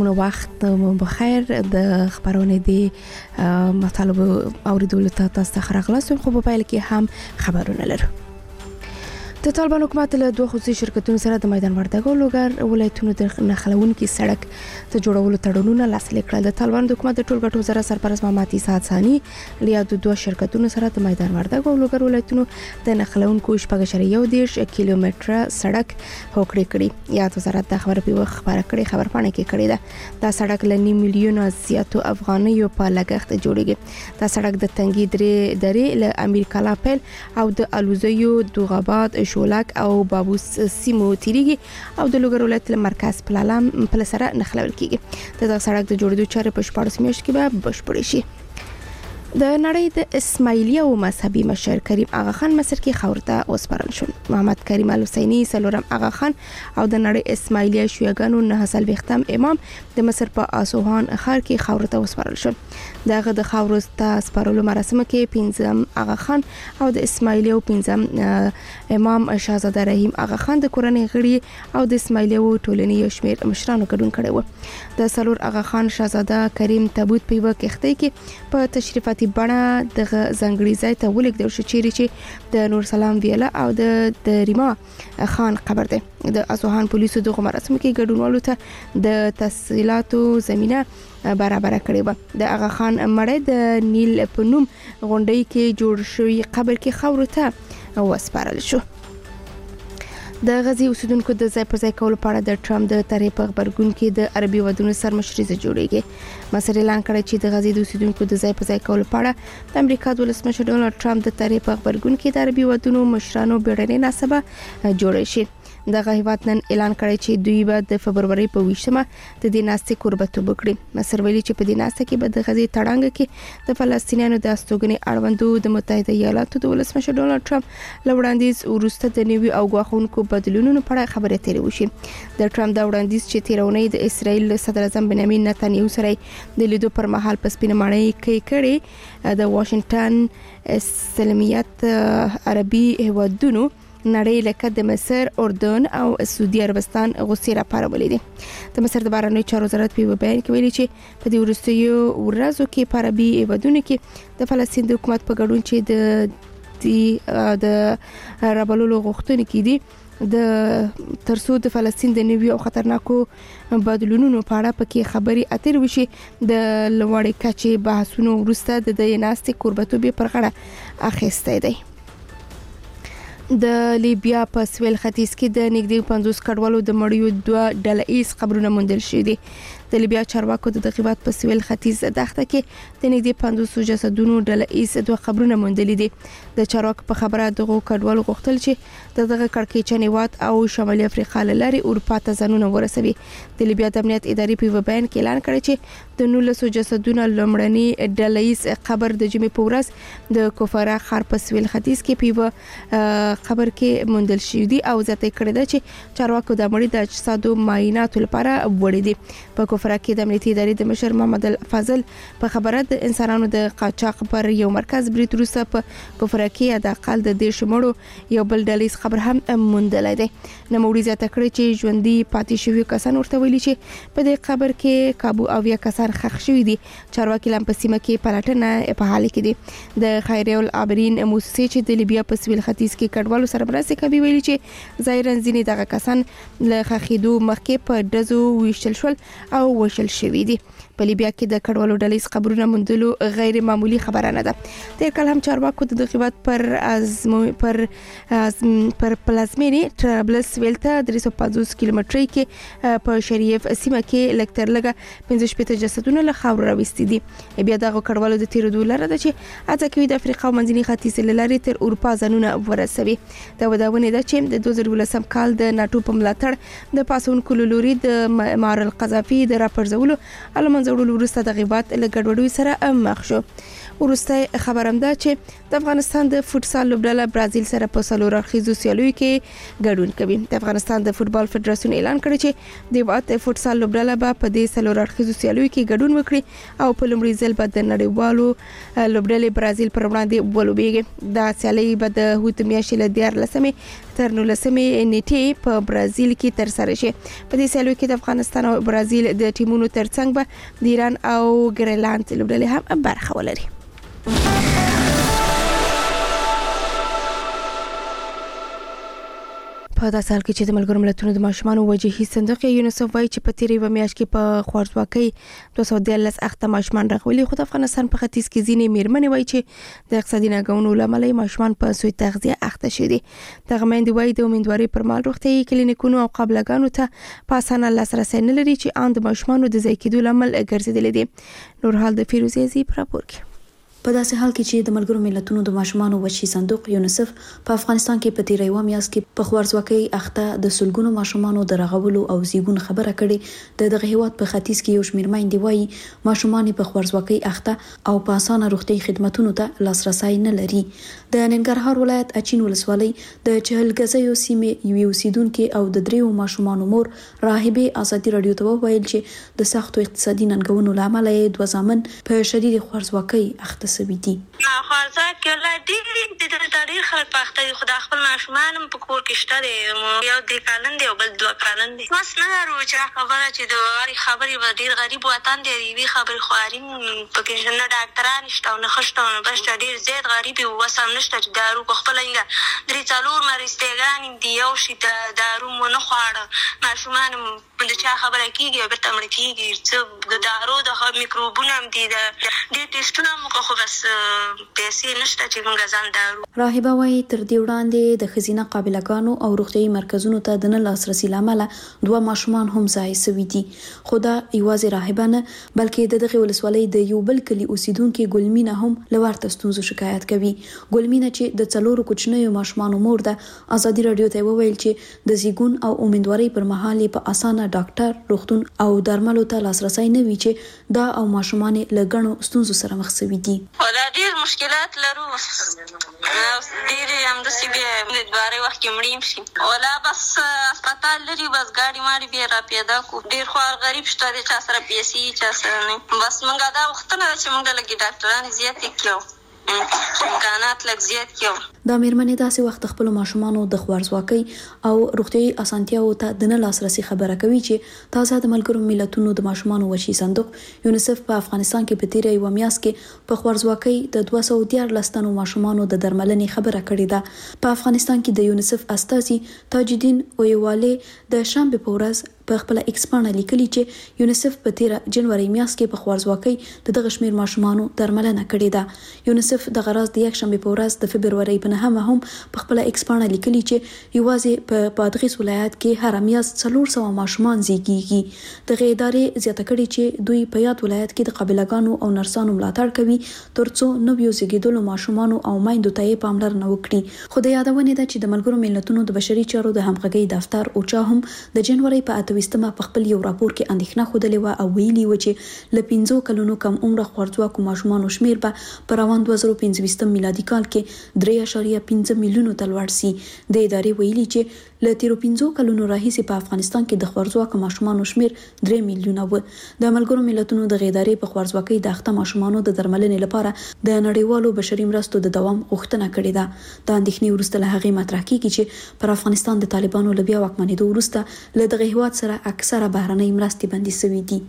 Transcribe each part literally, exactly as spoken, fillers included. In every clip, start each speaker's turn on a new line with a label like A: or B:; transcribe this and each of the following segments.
A: مهربانه وخت مو بخیر. د خبرونه دي مطالب اوریدلو ته تاسو ته راغلاستم، خو په پایله کې هم خبرونه لرو. د طالبان حکومت له دوه خصوصي شرکتونو سره د میدان وردګو لوګر ولایتونو د نښلونکي سړک ته جوړولو تړونونه لاسلیک کړل. د طالبان د حکومت د ټولګټو وزارت سرپرست محمد عیسی ثانی له د دوه شرکتونو سره د میدان وردګو لوګر ولایتونو د نښلونکو شپږ اعشاریه یو دېرش کیلومتره سړک هوکړې کړي. یا وزارت د خبر په وخت خبره کړې خبر پاڼه کې کړې ده. دا سړک ل نیم میلیون زیاتو افغانیو په لګښت جوړیږي. دا سړک د تنګي درې درې ل امیر کلا پیل او د الوزیو دوغاباد شولک او بابوس سیمو تیریږي او د لوګر ولایت مرکز پلالم په لسره نخلول کیږي. د سړک د جوړېدو چارې په شپږ میاشتو کې به بشپړې شي. د نړۍ د اسماعیلیه او مذهبي مشر کریم آغا خان مصر کې خاورته وسپارل شو. محمد کریم الحسینی سلورم آغا خان او د نړۍ اسماعیلیه شیعاګانو نه حاصل وختم امام د مصر په آسوهان ښار کې خاورته وسپارل شو. دغه د خاورته سپارلو مراسم کې پنځم آغا خان او د اسماعیلیه او پنځم امام شاهزاده رحیم آغا خان د کورنۍ غړي او د اسماعیلیه ټولنې شمیر مشرانو ګډون کړي و. د سلور آغا خان شاهزاده کریم تابوت په وکښتۍ کې په تشریفاتي بڼه د ځنګړي ځای ته ولیږدول شو چیرې چې د نور سلام ویله او د دریما خان قبر دی. د اصوهان پولیسو دغه مراسم کې ګډونوالو ته د تسهیلاتو زمينه برابر کړې و. د آغا خان مړی د نیل په نوم غونډۍ کې جوړ شوی قبر کې خاورو ته وسپارل شو. د غزي اوسیدونکو د ځای پر ځای کولو په اړه د ټرمپ د طرحې په خبرګون کې د عربي ودونو سرمشري جوړیږي. مصر اعلان کړی چې د غزي د اوسیدونکو د ځای پر ځای کولو په اړه د امریکا د ولسمشر ډونالد ټرمپ د طرحې په خبرګون کې د عربي ودونو مشرانو بیړنۍ ناسبه جوړه شي. دغه هیواد نن اعلان کړی چې دوی به د فبرवरी په ویشتمه د دې ناستې کوربتوب وکړي. مصر ویلي چې په دې ناسته کې به د غزي تړانګ کې د فلسطینیانو د استوګنې اړوندو د متحده ایالاتو د ولسمشر ډونالد ټرمپ لوړاندیز ورسته د نوي او غواخونکو بدلونونو په اړه خبرې تیرې وشي. د ټرمپ د وړاندیز چې تیرونی د اسرایل صدر اعظم بنیامین نتنیاهو سره د لیدو پر مهال په سپینه ماڼۍ کې کړي د واشنگټن سلمیت عربي هیوادونو نړۍ لکه د مصر، اردن او سعودي عربستان غوسې راپارولې دي. د مصر د بهرنیو چارو وزارت په بیان کې ویلي چې په دې وروستیو ورځو کې په عربي هیوادونو کې د فلسطین د حکومت په ګډون چې د د رابلولو غوښتنې کې دي د ترڅو د فلسطین د نوي او خطرناکو بدلونونو په اړه پکې خبري اترې وشي. د لوړې کچې بحثونو وروسته د دې ناستې کوربتوب پر غاړه اخیسته دی. د لیبیا په سویل ختیځ کې د نږدې پنځوس کډوالو د مړیو دوه ډله ایز قبرونه موندل شوي دي. د لیبیا چارواکو د هیواد په سویل ختیځ دښته کې د نږدې پنځوس جسدونو ډله ایز دوه قبرونه موندل دي. د چارواکو په خبره دغه کډوالو غوښتل چې دغه کړکېچن هیواد او شمالي افریقا لاري اروپا ته ځانونه ورسوي. د لیبیا د امنیت ادارې په بیان کې اعلان کړی چې د نولس جسدونو لومړنی ډله ایز قبر د جمعې په ورځ د کوفرا ښار په سویل ختیځ کې په قبر کې موندل شوی دی او ځته کړی دی چې چارواکو د مړي د اجسادو معاینات لپاره وړي دي. په کوفرا کې د امنیتي ادارې د مشر محمد الفضل په خبره د انسانانو د قاچاق پر یو مرکز برید وروسته په کوفرا کې د اقل د دې شمړو یو بل ډلیس خبر هم موندل دی. نوموړي ځته کړی چې ژوندۍ پاتې شوی کسان ورته ویلي چې په دې قبر کې کابو او یا کسان خښ شوی دي. چارواکي لم په سیمه کې پلټنه په حال کې دي. د خیریه العابرین موسسې چې د لیبیا په سویل ختیځ کې کډوالو سره مرسته کوي ویلي چې ظاهرا ځینې دغه کسان له خخیدو مخکې په دزو ویشتل شول او وشل شوی دي. په لیبیا کې د کډوالو ډلیس قبرونه موندلو غیر معمولی خبره نه ده. د کله هم چارواکو د دغه پر ازمو پر پر پلازمینې ترابلس ویلته درې سوه پنځوس کیلومتري کې په شریف سیمه کې لکتر لګه پنځه شپږ جسدونه له خاور راوستي دي. بیا دغه کډوالو د تیرو دولار ده چې اته کوي د افریقا منځني ختیځ لاري تر اروپا ځانونه ورسوي. دا وداونه ده چې د دوه زره ولسم کال د ناتو په ملاتړ د پاسونکو لوري د معمر القذافي د راپرځولو علمن زوړل ورسته د غیبات له ګډوډوي سره مخ شو. ورسته خبرم ده چې د افغانستان د فوتسال لوبډله برازیل سره په سلور اړخیزو سیالیو کې ګډون کوي. د افغانستان د فوتبال فدراسیون اعلان کړی چې د وات فوتسال لوبډله به په دې سلور اړخیزو سیالیو کې ګډون وکړي او په لومړي ځل به د نړیوالو لوبډلې برازیل پر وړاندې ولوبېږي. دا سیالي به د هوت میاشتې له دیارلسمې تر نولسمې نیټې په برازیل کې تر سره شي. په دې سیالیو کې د افغانستان او برازیل د د ټیمونو ترڅنګ به د ایران او ګریلاند لوبډلې هم برخه ولري. په داسې حال کې چې د ملګرو ملتونو د ماشومانو وجهي صندوق یونیسف وايي چې په تیرې و میاشت کې په خوارځواکۍ دوه سوه دیارلس اخته ماشومان راغلي، خو د افغانستان په ختیځ کې ځینې میرمنې وايي چې د اقتصادي ناګونو له امله ماشومان په سوء تغذیه اخته شوي دي. دغه میندې وايي د امیندوارۍ پر مهال روغتیايي کلینیکونو او قابلګانو ته په اسانه لاسرسی نه لري چې ان د ماشومانو د ضایع کېدو لامل ګرځېدلي دي. نور حال د فیروزې زی پر راپور کې.
B: په داسې حال کې چې د ملګرو ملتونو د ماشومانو وجهي صندوق یونیسف په افغانستان کې په تیرې و میاشت کې په خوارځواکۍ اخته د سلګونو ماشومانو د رغولو او زیږون خبره کړې، د دغه هیواد په ختیځ کې یو شمېر میندې وایي ماشومان په خوارځواکۍ اخته او په اسانه روغتي خدماتونو ته لاسرسی نه لري. د ننګرهار ولایت اچین ولسوالۍ د چهلګزیو سیمې یو اوسیدونکو او د دریو ماشومانو مور راهبه ازادي رادیو ته وویل چې د سختو اقتصادي ننګونو لامل یې دوه زامن په شدید خوارځواکۍ اخته سوي دي.
C: خوارځواکۍ ولادي د ډېر خلک په اخته دي، خو د خپل ماشومان په کور کې شته دی، یو درې کلن دی او بل دوه کلن دی. وس نه لرو چې خبره چې د هرې خبرې به ډېر غریب وطن دی، یوې خبرې خواري پکې نه ډاکټران شته او نه ښه شته او نه بس ډېر زیات غریب یو، وس هم نشته چې دارو په خپله درې څلور مرستېګانې دي، یو شي د دارو مو نه خواړه، ماشومان د چا خبره کېږي او بېرته مړه کېږي، څه د دارو د میکروبونه هم دي، ډېر ټېسټونه هم وکړو خو بس پیسې نشته چې موږ ځان دارو.
B: راهبه وایي تر دې وړاندې د ښځینه قابلګانو او روغتیايي مرکزونو ته د نه لاسرسي له امله دوه ماشومان هم ضایع سوي دي. خو دا یوازې راهبه نه بلکې د دغې ولسوالۍ د یو بل کلي اوسیدونکي ګلمینه هم له ورته ستونزو شکایت کوي. ګلمینه چې د څلورو کوچنیو ماشومانو مور ده، ازادي رادیو ته وویل چې د زیږون او امیندوارۍ پر مهال په اسانه ډاکټر، روغتون او درملو ته لاسرسی نه وي چې دا او ماشومان له ګڼو ستونزو سره مخ شوي دي.
C: ولا ډېر مشکلات لرو، ډېر همداسې بیا د دواري وخت کې مړیم شي، ولا بس هسپتال لري، بس ګاډي ماډي بیا را پیدا کو، ډېر خوار غریب شته دی، چا سره پیسې چا سره نه، بس موږ دا وختونه ده چې موږ لږ ډاکټران زیاتې کړو، امکانات لږ زیات کړو.
B: دا میرمنې داسې وخت خپل ماشومانو د خوارځواکۍ او روغتیايي اسانتیاو ته د نه لاسرسي خبره کوي چې تازه د ملګرو ملتونو د ماشومانو وجهي صندوق یونیسف په افغانستان کې په تیرې یوه میاشت کې په خوارځواکۍ د دوه سوه دیارلس تنو ماشومانو د درملنې خبره کړې ده. په افغانستان کې د یونیسف استازي تاج الدین اویواله د شنبه په ورځ په خپل ایکس باندې لیکلي چې یونیسف په تیره جنوري میاشت کې په خوارځواکۍ د دغه شمیر ماشومانو درملنه کړې ده. یونیسف د غراز د یک شنبه په ورځ د فبرवरी په هم هم په خپل ایکس باندې لیکلي چې یوازې په بادغیس ولایت کې هر میاشت څلور سوه ماشومان زیږیږي. دغه ادارې زیاته کړې چې دوی په یاد ولایت کې د قابلګانو او نرسانو ملاتړ کوي ترڅو نویو زیږیدلو ماشومانو او میندو ته پاملرنه وکړي. خو د یادونه ده چې د ملګرو ملتونو د بشري چارو د همغږي دفتر او چا هم د جنوري په اتويستمه په خپل یو راپور کې اندېښنه خوده و او ویلي و چې ل پنځو کلونو کم عمر خوارځواکو ماشومانو شمیر به په روان دوه زره پنځه میلادي کال کې درې اعشاریه پنځه میلیونو ته لوړ شي. د ادارې ویلي چې ل تیرو پنځو کلونو راهیسې په افغانستان کې د خوارځواکو ماشومانو شمیر درې میلیونه و. د ملګرو ملتونو د ادارې په خوارځواکۍ د اخته ماشومانو د درملنې لپاره د نړیوالو بشري مرستو د دوام غوښتنه کړې ده. د اندېښنې وروسته له هغې مطرح کیږي چې پر افغانستان د طالبانو له بیا واکمنېدو وروسته له دغه هیواد سره اکثره بهرنۍ مرستې بندي شوې دي.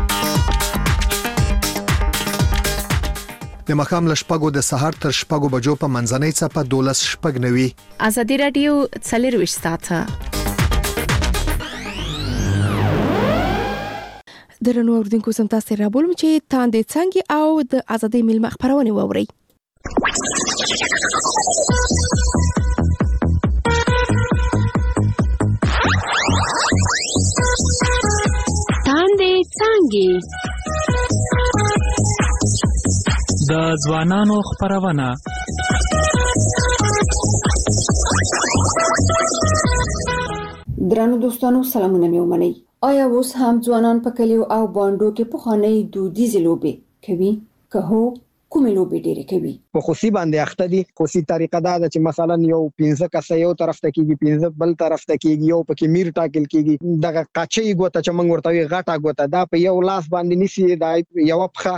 D: د مخام له شپږو د سهار تر شپږو بجو په منځنۍ څپه دولس شپږ نوي.
A: ازادي رادیو څلرویشت ساعته درنو اوریدونکو سم تاسو را بولم چې تاندې څنګه او د ازادي ملي خبرونه ووري.
E: تاندې څنګه د ځوانانو خبرونه.
F: درنو دوستانو سلامونه مې ومنئ. آیا اوس هم ځوانان په کلیو او باندو کې پخوانۍ دودیزې لوبې کوي؟ که هو کومې لوبې ډېرې کوي؟
G: په خوسي باندې اخته دي. خوسي طریقه دا ده چې مثلا یو پنځه کسه یو طرف ته کېږي، پنځه بل طرف ته کېږي، یو پکې میر ټاکل کېږي. دغه قاچي ګوته چې موږ ورته وی غټه ګوته دا په یو لاس باندې نسی، دا یو پخه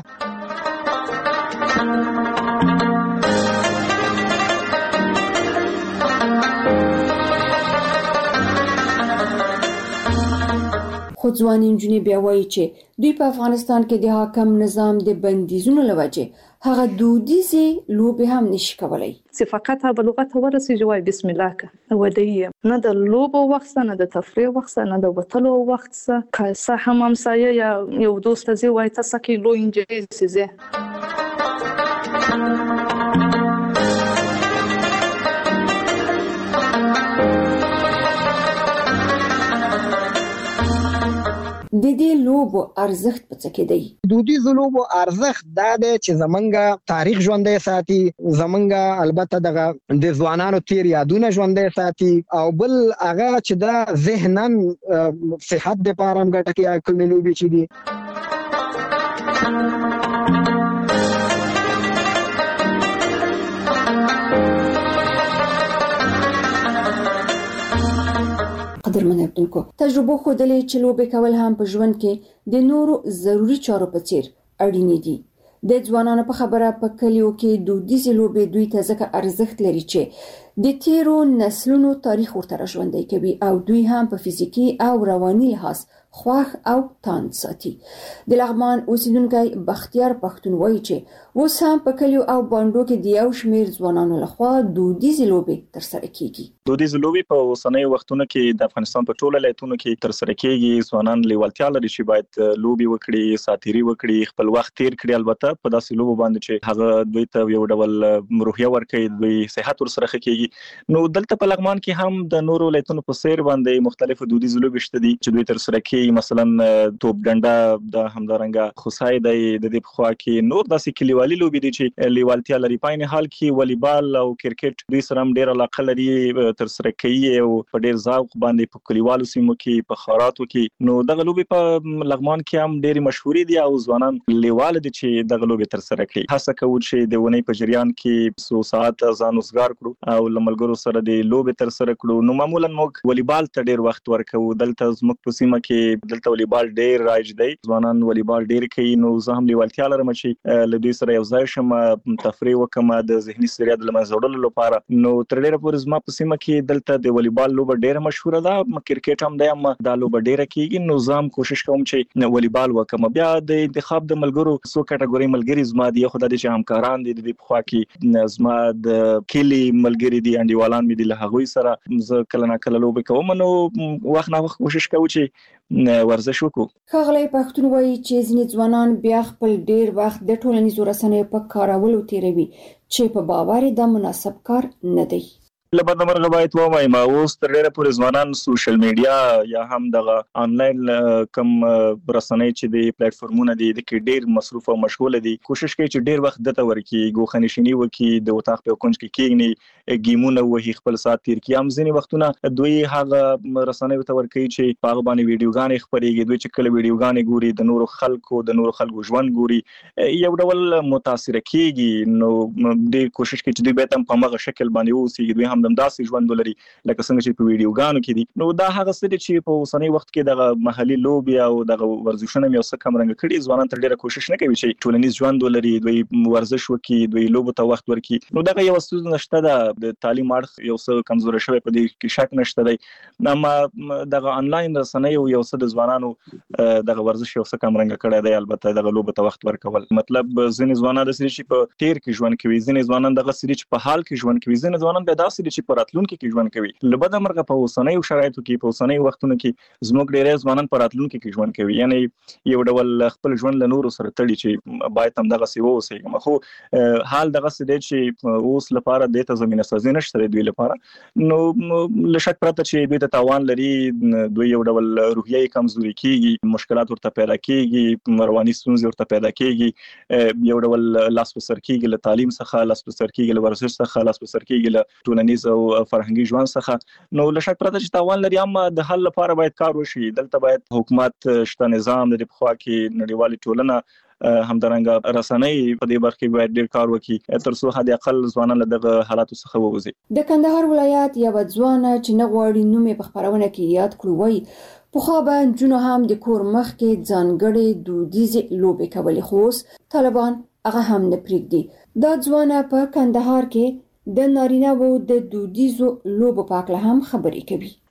F: خو ځوانې نجونې بیا وایي چې دوی په افغانستان کې د حاکم نظام د بندیزونو له وجې هغه دودیزې لوبې هم نشي کولی.
H: چې فقط به لغت ورسېږي وایي بسم الله که ودی نه د لوبو وخت نه د تفریح وخت نه د وتلو وخت که څه هم همسایه یا یو دوست ځي وایي تاسو کې لو انجوی سیزه.
F: د دې لوبو ارزښت په څه کې دی؟
G: دودیزو لوبو ارزښت دا دی چې زمونږ تاریخ ژوندی ساتي، زمونږ البته دغه د ځوانانو تیر یادونه ژوندی ساتي، او بل هغه چې دا ذهناً صحت دپاره هم ګټه کوي کومې لوبې چې دي.
F: قدرمن اردوونکو، تجربه ښودلې چې لوبې کول هم په ژوند کې د نورو ضروري چارو په څیر اړین دي. د ځوانانو په خبره په کلیو کې دودیزې لوبې دوی ته ځکه ارزښت لري چې د تیرو نسلونو تاریخ ورته ژوندی کوي او دوی هم په فزیکی او رواني لحاظ خوښ او تاند ساتي. د لغمان اوسیدونکی بختیار پښتون وایي چې اوس هم په کلیو او بانډو کې د یو شمیر ځوانانو لخوا دودیزې لوبې ترسره کیږي.
I: دودیزې لوبې په اوسنیو وختونو کې د افغانستان په ټوله ولایتونو کې ترسره کیږي. ځوانان لیوالتیا لري چې باید لوبې وکړي، ساتيري وکړي، خپل وخت تیر کړي. البته په داسې لوبو باندې چې هغه دوی ته یو ډول روحیه ورکوي، دوی صحت ورسره کیږي. نو دلته په لغمان کې هم د نورو ولایتونو په څیر باندې مختلفو دودیزې لوبې شته دي چې دوی ترسره کوي. مثلا توپ ډنډه د همدارنګه خصای د دې په خوا کې نور داسې کلیوالي لوبې دي چې لیوالتیا لري. په عین حال کې والیبال او کرکټ دوی سره هم ډېر علاقه لري، ترسره کوي او په ډېر ذوق باندې په کلیوالو سیمو کې په خاراتو کې. نو دغه لوبې په لغمان کې هم ډېر مشهورې دي او ځوانان لیوال دي چې دغه لوبې ترسره کوي. هڅه کوو چې د ونې په جریان کې څو ساعت ځان وزګار کړو او لملګرو سره د لوبې ترسره کړو. نو معمولا موږ والیبال ته ډېر وخت ورکوو. دلته زموږ په سیمه کې دلته والیبال ډېر رایج دی، ځوانان والیبال ډېر کوي. نو زه هم لیوالتیا لرم چې له دوی سره یو ځای شم، تفریح وکم د ذهني ستړیا د له منځه وړلو لپاره. نو تر ډېره پورې زما په سیمه کې دلته د والیبال لوبه ډېره مشهوره ده، کرکټ هم دی، هم دا لوبه ډېره کیږي. نو زه هم کوشش کوم چې والیبال وکم. بیا د انتخاب د ملګرو څو کټګوري ملګري زما دي، خو د دې چې همکاران دي د دې په خوا کې زما د کلی ملګري دي، انډیوالان مې دي، له هغوی سره زه کله نه کله لوبې کوم. نو وخت نه وخت کوشش کوم چې ورزش وکړو.
F: ښاغلی پښتون وایي چې ځینې ځوانان بیا خپل ډېر وخت د ټولنیزو رسنیو په کارولو تیروي چې په باور دا مناسب کار نه دی.
I: لبد مرغه باید وایم اوس تر ډیره پورې ځوانان سوشل میډیا یا هم دغه انلاین کم رسنۍ چې د پلیټ فارمونه دي د کې ډیر مصروف او مشغول دي. کوشش کوي چې ډیر وخت دته ورکی ګوخنشینی وکي، د وطاق په کونج کې کېږي، گیمونه وهي، خپل سات تیر کی. هم ځینې وختونه دوی هغه رسنۍ ته ورکی چې په هغه باندې ویډیوګانې خبرېږي. دوی چې کله ویډیوګانې ګوري د نورو خلکو د نورو خلکو ژوند ګوري، یو ډول متاثر کیږي. نو د کوشش کوي چې دوی به هم په هغه شکل باندې اوسي، دوی هم داسې ژوند ولري لکه څنګه چې په ویډیوګانو کې دي. نو دا هغه څه دي چې په اوسنی وخت کې دغه محلي لوبي او دغه ورزشونه یو څه کم رنګ کړي. ځوانان تر ډیره کوشش نه کوي چې ټولنیز ژوند ولري، دوی ورزش وکړي، دوی لوبو ته وخت ورکړي. نو دغه یو څه نشته ده، د تعلیم اړخ یو څه کمزوري شوی په دې کې شک نشته دی. اما دغه انلاین رسنۍ یو څه د ځوانانو دغه ورزش یو څه کم رنګ کړی دی. البته دغه لوبو ته وخت ورکول مطلب ځینې ځوانان د سړي چې په تیر کې ژوند کوي، ځینې ځوانان دغه سړي چې په حال کې ژوند کوي، ځینې ځوانان د داسې چې په راتلونکي کې ژوند کوي. لبد مرغه په اوسنۍ شرایطو کې په اوسنۍ وختونو کې زموږ ډېر ځوانان په راتلونکي کې ژوند کوي، یعنی یو ډول خپل ژوند له نورو سره تړي چې باید هم دغه سی ووسي. خو حال دغه څه دی چې اوس لپاره د ته زمينه سازي نشته دوی لپاره. نو لشک پرته چې دوی ته تاوان لري، دوی یو ډول روحیه کمزوري کیږي، مشکلات ورته پیدا کیږي، رواني ستونزې ورته پیدا کیږي، یو ډول لاس په سر کیږي له تعلیم څخه، لاس په سر کیږي له ورزش څخه، لاس په سر کیږي له ټولنیز او فرهنګي ژوند څخه. نو لشک پرته چې تاوان لري، اما د حل لپاره باید کار وشي. دلته باید حکومت شته، نظام د خوا کې نړیوالي ټولنه همدارنګه رسنۍ په دې برخه کې باید ډیر کار وکړي تر څو حد اقل ځوانان له دغه حالاتو څخه ووځي.
F: د کندهار ولایت یو ځوان چې نه غواړي نوم په خبرونه کې یاد کړو وایي په خو به جنو هم د کور مخ کې ځانګړي دودیزې لوبې کولې، خو اوس طالبان هغه هم نه پرېږدي. دا ځوان په کندهار کې د نارینه وو د دودیزو لوبو په اړه هم خبرې کوي.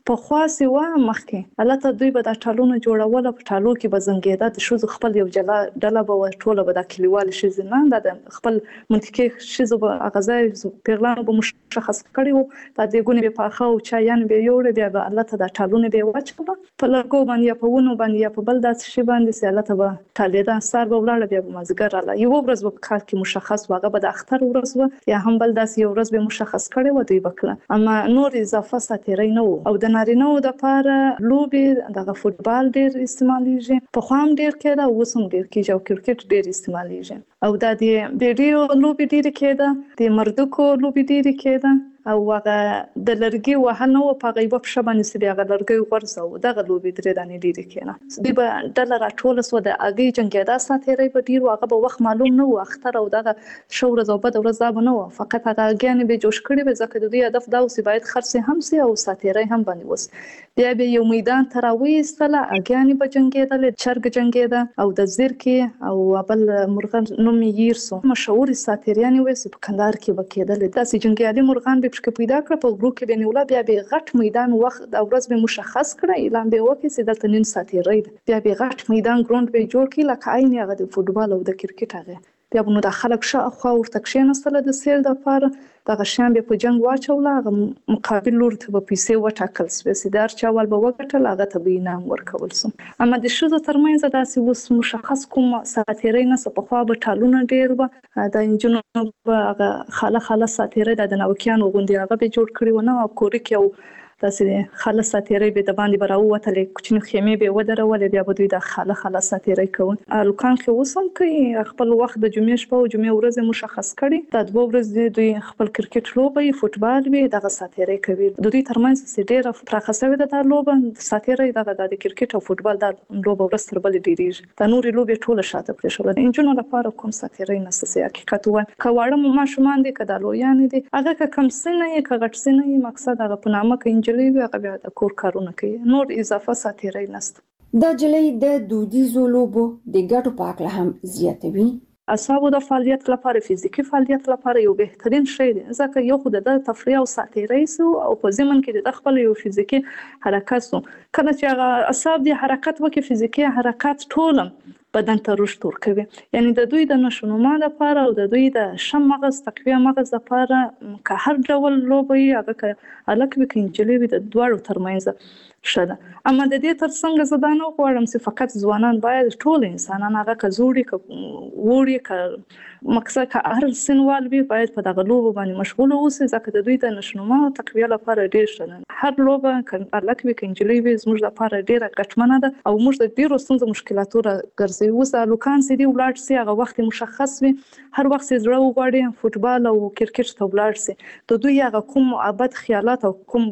H: په خاصه و مخکې البته دوی به د ټالونو جوړول په ټالو کې به زنګیدا د شوز خپل یو جلا ډله به ټوله به د کلیوال شي نه د خپل منطقي شیزو به غزای پیغلانو به مشخص کړي د دې ګونې په اخو چایان به یوړ بیا به البته د ټالونو به وچکړه په لګو باندې په ونو باندې په بل داس شي باندې سي البته به ټالیدا سار به ولاړ بیا به مازګر رااله یو ورځ به کار کې مشخص واغه به د اختر ورځ و یا هم بل داس یو ورځ به مشخص کړي و دوی وکړه اما نور اضافه ساتيري نه او د نارینه د پاره لوبي د فوتبال ډیر استعماليږي په خوام ډیر کېده او وسم ډیر کېږي او کرکټ ډیر استعماليږي او د دې ویډیو لوبي ډیر کېده د مردکو لوبي ډیر کېده او هغه د لرګي وهنه او په غیبه په شبانه سي هغه لرګي ورسو دغه لوبي درې دانې ډیر کېنه دی به ډلر ټول سو د اگي جنگیدا ساتيري په ډیر هغه به وخت معلوم نه و اختر او دغه شور زوبد ورځ دا نه و فقط هغه اگيان به جوش کړي به ځکه د دې هدف دا اوسې باید خرڅ هم سي او ساتيري هم باندې وس بیا به یو میدان تراوي استله اگيان به جنگیدل چرګ جنگیدا او د زیرکی او بل مرغان نوم یې سو مشهور ساتيريان وې په کندهار کې وکیدل داسې جنگیالي مرغان چې پیدا کړ په ګروپ کې بنولا بیا به غټ میدان وخت او ورځ به مشخص کړی اعلان به وکړي چې دلته نن ساتيري بیا به غټ میدان ګراوند به جوړ کړي لکه عین هغه د فوتبال او د کرکټ هغه بیا نو د خلک شاوخوا ورته کښیناستل د سیل د لپاره دغه شان به په جنگ واچول هغه مقابل لور ته په پیسې وټاکل سپیسیدار چاول به وګټل هغه ته به انعام ورکول سو اما د شوزو ترمنځ داسې وس مشخص کوم ساتيري نه په خوا به ټالونه ډیر و د انجنونو هغه خاله خاله ساتيري د نوکیان غوندي هغه به جوړ کړی و نه او کوري کې داسې خاله ساتيري به د باندې براو وتلې کوچنی خیمه به ودرول بیا به دوی د خاله خاله ساتيري کوي الکان کې وسم کوي خپل وخت د جمعې شپه او جمعې ورځ مشخص کړي د دوه ورځې دوی خپل کرکټ لوبي فوتبال به دغه ساتيري کوي د دوی ترمنځ سډيره پراخسوي د لوبه ساتيري دغه د کرکټ او فوتبال د لوبه ورځ تر بل ډیریږي د نوري لوبي ټوله شاته پرې شول انجنونو لپاره کوم ساتيري نسسي حقیقت وای کواړه ما شومان دي کدالو یان دي هغه کم سنه یې کغټ سنه یې مقصد هغه په نامه کې جلوی هغه بیا د کور کارونه کوي نور اضافه ساتيري نشته
F: د جلۍ د دودیزو لوبو د ګټو په اړه هم زیاتوي
H: اعصابو د فعالیت لپاره فزیکی فعالیت لپاره یو بهترین شی دی ځکه یو خو د تفریح او ساتيري سو او په ضمن کې د خپل یو فزیکی حرکت سو کله چې هغه اعصاب د حرکت وکي فزیکی حرکت ټولم بدن ته رشد ورکوي یعنی د دوی د نشونما لپاره او د دوی د شم مغز تقویه مغز لپاره که هر ډول لوبي هغه الک وکینجلې د دوړو ترمنځ شته اما د دې ترڅنګ زدانو غواړم چې فقط ځوانان باید ټول انسانان هغه کزوري ک ووري ک مقصد که هر سنوال به باید په دغه لوبو باندې مشغول اوسي ځکه د دوی د نشونما تقویه لپاره ډیر شته هر لوبه ک الک وکینجلې به زموږ لپاره ډیره ګټمنه ده او موږ د ډیرو ستونزو مشکلاتو ګرځي اوس لوکان سي دی ولاړ سي هغه وخت مشخص وي هر وخت زړه وغواړي فوتبال او کرکټ ته ولاړ سي د دوی هغه کوم ابد خیالات او کوم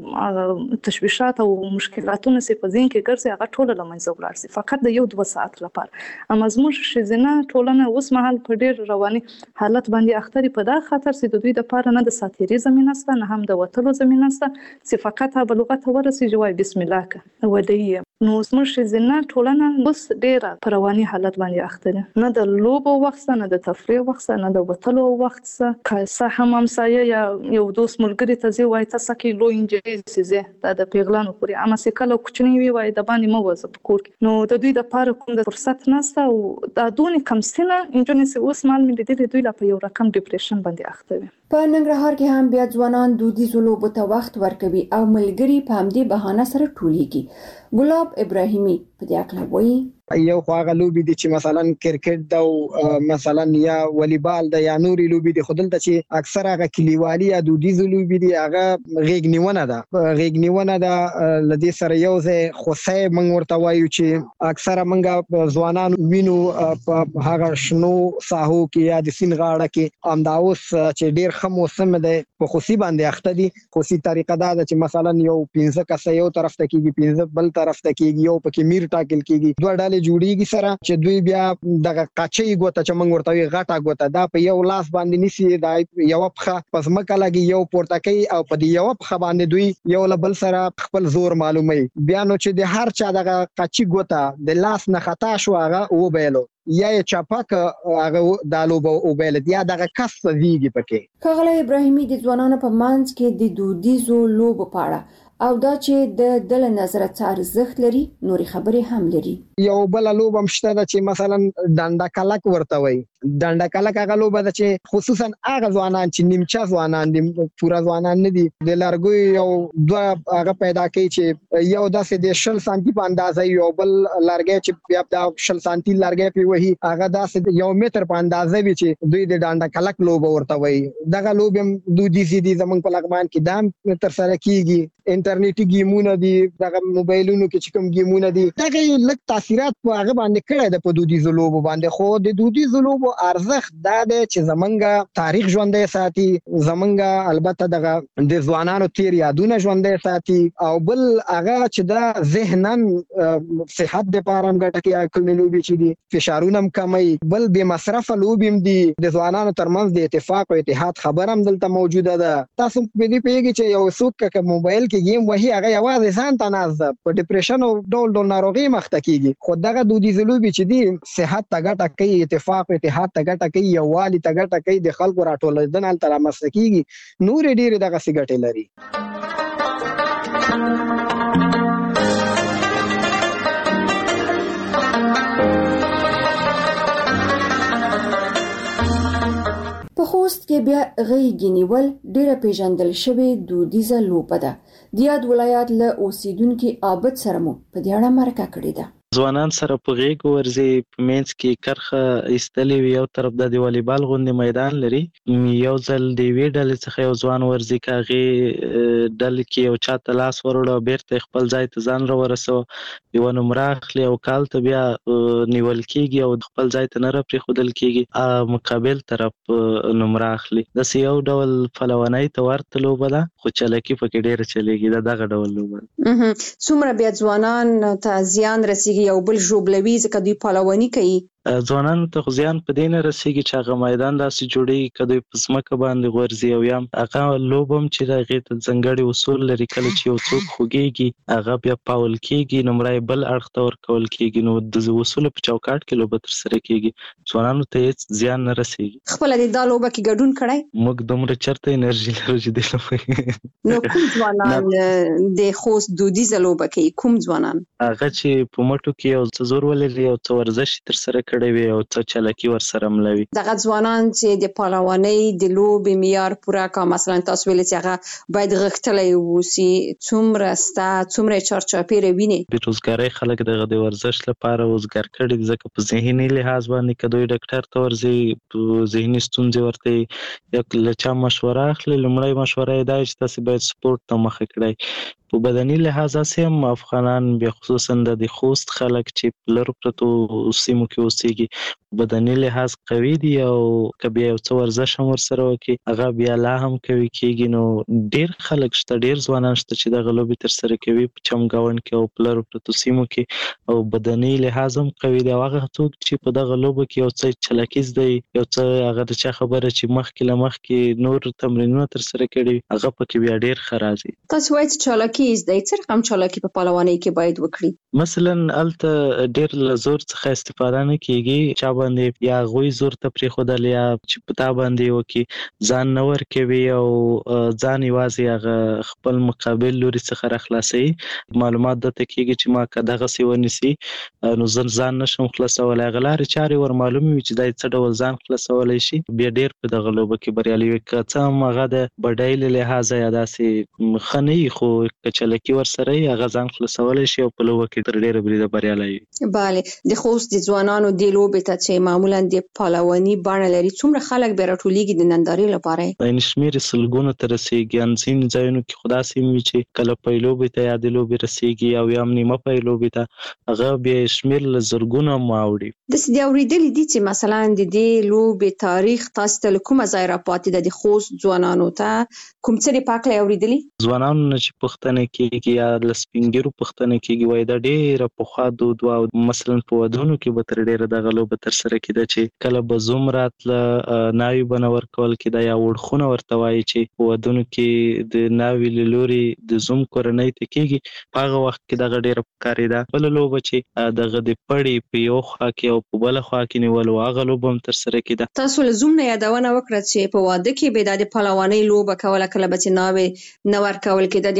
H: تشویشات او مشکلاتونه سي په ذهن کې ګرځي هغه ټول لمنځه ولاړ سي فقط د یو دوه ساعت لپاره اما زموږ شزنه ټولنه اوس مهال په ډیر رواني حالت باندې اختري په دا خطر سي د دوی د لپاره نه د ساتيري زمينه ست نه هم د وټلو زمينه ست چې فقط په لغت ورسي جوای بسم الله ک ودی نو زموږ شزنه ټولنه اوس ډیر په رواني حالت باندې اخته نه د لوبو وخت نه د تفریح وخت نه د وټلو وخت څخه که هم همسایه یا یو دوست ملګری ته زی وای تاسو کې لو انجری سي دا د پیغلانو پوري اما سې کله کوچنی وی وای د باندې مو وځ کور نو د دوی د لپاره کوم د فرصت نشته او د دونی کم سنه انجونې سي اوس مال ملي د دوی لپاره یو رقم ډیپریشن باندې اخته وي
F: په ننګرهار کې هم بیا ځوانان دودیزو لوبو ته وخت ورکوي او ملګری په همدې بهانه سره ټولیږي ګلاب ابراهیمي په دې اړه وایي
G: یو خواغه لوبي دي چې مثلا کرکټ دا او مثلا یا والیبال دا یا نوري لوبي دي خودلته چې اکثر هغه کلیوالي یا دودیزو لوبي دي هغه غیګ نیونه ده غیګ نیونه ده لدې سره یو ځای خوسه منګ ورته وایو چې اکثر منګه ځوانان وینو په هغه شنو ساحو کې یا د سین غاړه کې امداوس چې ډیر خموسم ده په خوسي باندې اخته دي خوسي طریقه دا چې مثلا یو پنځه کسه یو طرف ته کېږي پنځه بل طرف ته کېږي یو پکې میر ټاکل کېږي دوه ډلې جوړیږي سره چې دوی بیا دغه قاچي ګوته چې موږ ورته غټه ګوته دا په یو لاس باندې نسی دا یو پخه پس مکه لګي یو پورتکي او په دې یو پخه باندې دوی یو لبل سره خپل زور معلومي بیا نو چې د هر چا دغه قاچي ګوته د لاس نه خطا شو هغه و بیلو یا چاپک هغه دالو او بیل یا دغه کس دیږي پکې
F: کغله ابراهیمي د ځوانانو په منځ کې د دودیزو لوبو په اړه او دا چې د دل نظر څار ارزښت لري نوري خبرې هم لري.
G: یو بل لوبه مشته ده چې مثلا ډنډا کلک ورته وي. ډنډا کلک هغه لوبه ده چې خصوصا هغه ځوانان چې نیمچا ځوانان دي پورا ځوانان نه دي د لارګوي یو دوه هغه پیدا کوي چې یو داسې د شل سانتي په اندازه یو بل لارګي چې بیا د شل سانتي لارګي په وਹੀ هغه داسې یو متر په اندازه وي چې دوی د ډنډا کلک لوبه ورته وي. دغه لوبه دودیزي دي زمونږ په لغمان کې دام تر سره کیږي. انټرنیټي گیمونه دي دغه موبایلونو کې چې کوم گیمونه دي دغه لږ تاثیرات په هغه باندې کړی د په دودیزو لوبو باندې. خو د دودیزو لوبو ارزښت دا دی چې زمونږ تاریخ ژوندی ساتي، زمونږ البته دغه د ځوانانو تیر یادونه ژوندی ساتي، او بل هغه چې دا ذهنن صحت لپاره هم ګټه کوي. کومې لوبې چې دي فشارونه هم کموي. بل بې مصرفه لوبې هم دي د ځوانانو ترمنځ د اتفاق او اتحاد خبره هم دلته موجوده ده. تاسو په دې پیږي چې یو څوک که موبایل کې گیم وهي هغه یوازې ځان ته ناز ده په ډیپریشن او ډول ډول ناروغي مخ ته کیږي. خو دغه دودیزه لوبې چې دي صحت ته ګټه کوي، اتفاق اتحاد ته ګټه کوي، یووالي ته ګټه کوي، د خلکو راټولېدنه هلته رامنځته کیږي. نور ډېرې دغسې ګټې لري.
F: په خوست کې بیا غېږې نیول ډېره پیژندل شوې دودیزه لوبه ده. د یاد ولایت له اوسیدونکي عابد سره مو په دې اړه مرکه کړې ده.
J: ځوانان سره په غېږ ورځي، په منځ کې کرخه ایستلې وي، یو طرف د والیبال غوندې میدان لري. یو ځل د یوې ډلې څخه یو ځوان ورځي که هغې ډلې کې یو چا ته لاس وروړه او بیرته خپل ځای ته ځان راورسوه، یوه نمره اخلي او کال ته بیا نیول کېږي او خپل ځای ته نه راپرېښودل کېږي، مقابل طرف نمره اخلي. داسې یو ډول پلونۍ ته ورته لوبه ده، خو چلکي پکې ډېره چلېږي. دا دغه ډول لوبه ده.
F: څومره بیا ځوانان ته زیان رسېږي یو بل ژوبلوي ځکه دوی پلواني کوي؟
J: ځوانانو ته خو زیان په دې نه رسېږي چې هغه میدان داسې جوړېږي که دوی په ځمکه باندې غورځي، او یا هغه لوبه هم چې د هغې ته ځانګړي اصول لري. کله چې یو څوک خوږېږي هغه بیا پاول کېږي، نمره یې بل اړخ ته ورکول کېږي. نو د اصولو په چوکاټ کې لوبه ترسره کېږي. ځوانانو ته هېڅ زیان نه رسېږي.
F: خپله دې دا لوبه کې ګډون کړی؟
J: موږ دومره چېرته انرژي لرو چې دې لوبه
F: نو کوم ځوانان د خوست دودیزه لوبه کوي؟ کوم ځوانان؟
J: هغه چې په مټو کې یو څه زور ولري، یو څه ورزش ترسره کړی وي، او څه چلکي ورسره ملوي.
F: دغه ځوانان چې د پهلوانۍ د لوبې معیار پوره کا، مثلا تاسو ویل چې هغه باید غښتلی واوسي، څومره سته، څومره چارچاپېره ویني؟
J: بېروزګارۍ خلک دغه د ورزش لپاره وزګار کړي دي، ځکه په ذهني لحاظ باندې که دوی ډاکټر ته ورځي، ذهني ستونزې ورته یا له چا مشوره اخلي، لومړی مشوره یې دا چې تاسې باید سپورټ ته مخه کړئ. په بدني لحاظ هسې هم افغانان بیا خصوصا د خوست خلک چې په لرو پرتو سیمو کې اوسېږي په بدني لحاظ قوي دي، او که بیا یو څه ورزش هم ورسره وکړي هغه بیا لا هم قوي کېږي. نو ډېر خلک شته، ډېر ځوانان شته چې دغه لوبې ترسره کوي په چمګاونډ کې او په لرو پرتو سیمو کې، او بدني لحاظ هم قوي دي. او هغه څوک چې په دغه لوبه کې یو څه چلکي زده، یو څه هغه د چا خبره چې مخکې له مخکې نور تمرینونه ترسره کړي، هغه پکې بیا ډېر ښه راځي.
F: تاسو وایئ چې چالاکي زده، څه رقم چالاکي په پهلوانۍ کې باید وکړي؟
J: مثلا هلته ډېر له زور څخه استفاده نه کېږي. چا باندې یا هغوی زور ته پرېښودل یا چې په تا باندې وکړي، ځان نه ورکوي او ځان یوازې هغه خپل مقابل لوري څخه راخلاصوي. معلومات درته کېږي چې ما که دغسې ونیسي نو زه ځان نشم خلاصولی. هغه لارې چارې ور معلومې وي چې دا څه ډول ځان خلاصولی شي، بیا ډېر په دغه لوبه کې بریالي وي. که څه هم هغه د بډای له لحاظه یا داسې ښه نه وي، خو که چلکي ورسره یې هغه ځان خلاصولی شي او په لوبه کې تر ډېره بریده بریالی وي.
F: بله، د خوست د ځوانانو دې لوبې ته چې معمولا د پهلواني بڼه لري، څومره خلک بیا راټولېږي د نندارې لپاره؟
J: یعنې شمېر یې سلګونو ته رسېږي. ان ځینې ځایونو کې خو داسې هم وي چې کله پی لوبې ته یا د لوبې رسېږي او یا هم نیمه پی لوبې ته، هغه بیا شمېر له زرګونو هم واوړي.
F: داسې دې اورېدلي دي چې مثلا د دې لوبې تاریخ تاسو ته له کومه ځای راپاتې ده؟ د خوست ځوانانو ته کوم څه دې پاکلی اورېدلي؟
J: ځوانانو نه چې پوښتنه کېږي یا له سپینګیرو پوښتنه کېږي، وایي دا ډېره پخوا دود وه، او مثلا په ودونو کې به تر ډېره دغه لوبه ترسره کېده چې کله به زوم راتله، ناوې به نه ورکول کېده، یا وړخونه ورته وایي چې په ودونو کې د ناوې له لورې د زوم کورنۍ ته کېږي. په هغه وخت کې دغه ډېره پکارېده. بله لوبه چې دغه د پړې په یو خوا کې او په بله خوا کې نیول و، هغه لوبه هم ترسره کېده.
F: تاسو له زوم نه یادونه وکړه چې په واده کې به دا د پهلوانۍ لوبه کوله، کله به چې ناوې نه ورکول کېده، د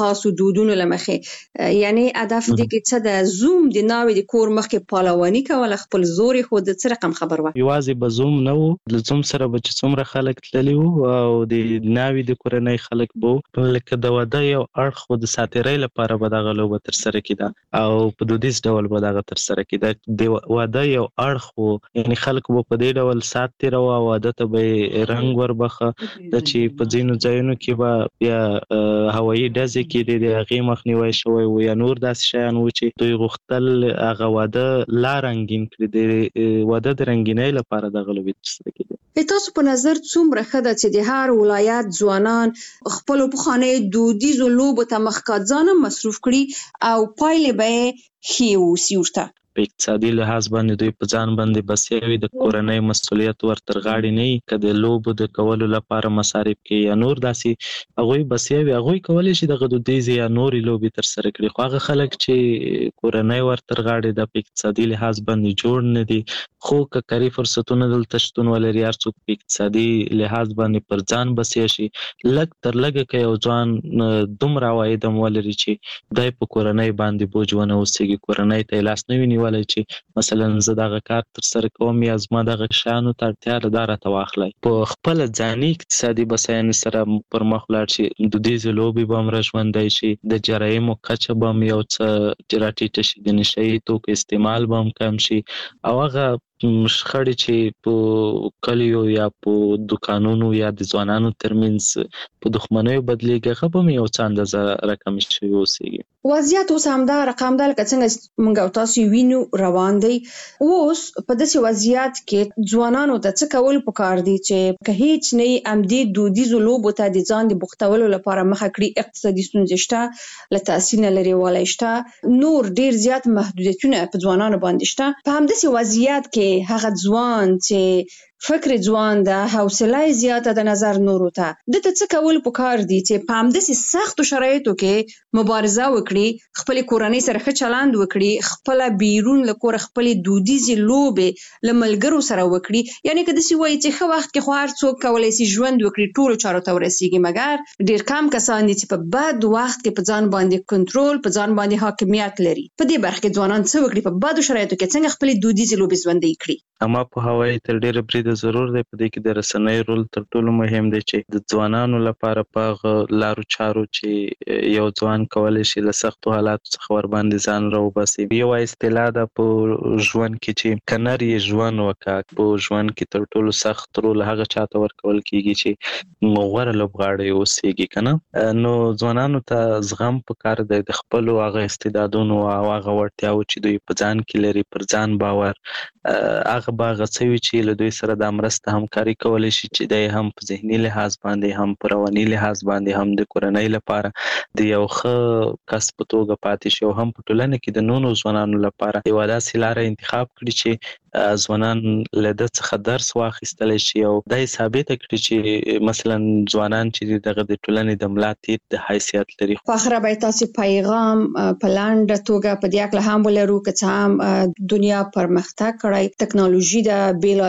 K: خاصو دودونو لمخه یعنی هدف دې کې څه د زوم د ناوې د کور مخکې پالواني کول خپل زور خو د څه رقم خبر و
J: یوازې به زوم نه وو د زوم سره به چې څومره خلک تللی وو او د ناوې د کورنۍ خلک به لکه د واده یو اړخ د ساتیرۍ لپاره به دغه لوبه ترسره کېده او په دودیز ډول به دغه ترسره کېده د واده یو اړخ وو یعنی خلک به په دې ډول سات تېروه او واده ته به رنګ وربخه د چې په ځینو ځایونو کې به بیا هوایي ډزې کېدې د هغې مخنیوی شوی و یا نور داسې شیان و چې دوی غوښتل هغه واده لا رنګین کړي د واده د رنګینۍ لپاره دغه لوبې ترسره کېدې.
K: تاسو په نظر څومره ښه ده چې د هر ولایت ځوانان خپلو پخوانیو دودیزو لوبو ته مخکې ځان مصروف کړي او پایلې به یې ښې واوسي ورته؟
J: په اقتصادي لحاظ باندې دوی په ځان باندې بسیا وي د کورنۍ مسؤلیت ورتر غاړې نه وي که د لوبو د کولو لپاره مصارف کوي یا نور داسې هغوی بسیا وي هغوی کولی شي دغه دودیزې یا نورې لوبې ترسره کړي خو هغه خلک چې کورنۍ ورتر غاړې ده په اقتصادي لحاظ باندې جوړ نه دي خو که کاري فرصتونه دلته شتون ولري هر څوک په اقتصادي لحاظ باندې پر ځان بسیا شي لږ تر لږه که یو ځوان دومره عواید هم ولري چې دی په کورنۍ باندې بوج ونه اوسېږي کورنۍ ته یې لاس نه وي نیولی چې مثلا زه دغه کار ترسره کوم یا زما دغه شیانو ته اړتیا ده دا راته واخلئ په خپله ځاني اقتصادي بسیاینې سره پر مخ ولاړ شي دودیزې لوبې به هم راژوندی شي د جرایمو کچه به هم یو څه راټیټه شي د نشهیي توکو استعمال به هم کم شي او هغه شخړې چې په کلیو یا په دکانونو یا د ځوانانو ترمنځ په دښمنیو بدلیږي هغه به هم یو څه اندازه راکمې شوي اوسېږي.
K: وضعیت اوس همدا رقم ده لکه څنګه موږ او تاسو وینو روان دی. اوس په داسې وضعیت کې ځوانانو ته څه کول پکار دي چې که هیڅ نه یې همدې دودیزو لوبو ته د ځان د بوختولو لپاره مخه کړي اقتصادي ستونزې شته له تحصیل نه لرې والی شته نور ډېر زیات محدودیتونه په ځوانانو باندې شته په همداسې وضعیت کې هغه ځوان چې فکر ځوان ده حوصله زیاته د نظر نورو ته دته څه کول پکار دي چې په همداسې سختو شرایطو کې مبارزه وکړي خپل کورنۍ سره ښه چلند وکړي خپل بیرون له کوره خپل دودیزې لوبې له ملګرو سره وکړي یعنی که داسې وایي چې ښه وخت کې خو هر څوک کولی شي ژوند وکړي ټولو چارو ته ورسیږي مګر ډېر کم کسان دي چې په بد وخت کې په ځان باندې کنټرول په ځان باندې حاکمیت لري. په دې برخه کې ځوانان څه وکړي په بدو شرایطو کې څنګه خپل دودیزې لوبې ژوندۍ کړي؟
J: اما په هوایي تر ډیره بریده ضرور دی په دې کې د رسنۍ رول تر ټولو مهم دی چې د ځوانانو لپاره په هغه لارو چارو چې یو ځوان کولی شي له سختو حالاتو څخه ورباندې ځان راوباسي. یوه اصطلاح ده په ژوند کې چې که نر یې ژوند وکړه په ژوند کې تر ټولو سخت رول هغه چاته ورکول کېږي چې غوره لوبغاړی اوسېږي که نه نو ځوانانو ته زغم پکار دی د خپلو هغه استعدادونو او هغه وړتیاو چې دوی په ځان کې لري پر ځان باور هغه به هغه څه وي چې له دوی سره دا مرسته همکاري کولی شي چې دی هم په ذهني لحاظ باندې هم په رواني لحاظ باندې هم د کورنۍ لپاره د یو ښه کس په توګه پاتې شي او هم په ټولنه کې د نورو ځوانانو لپاره یوه داسې لاره انتخاب کړي چې ځوانان له ده څخه درس واخیستلی شي او دا یې ثابته کړي چې مثلا ځوانان چې دغه د ټولنې د ملا تیر د حیثیت لري.
K: په اخره به تاسو پیغام په لنډه توګه په دې اړه هم ولرو که څه هم دنیا پرمختګ کړی ټکنالوژي ده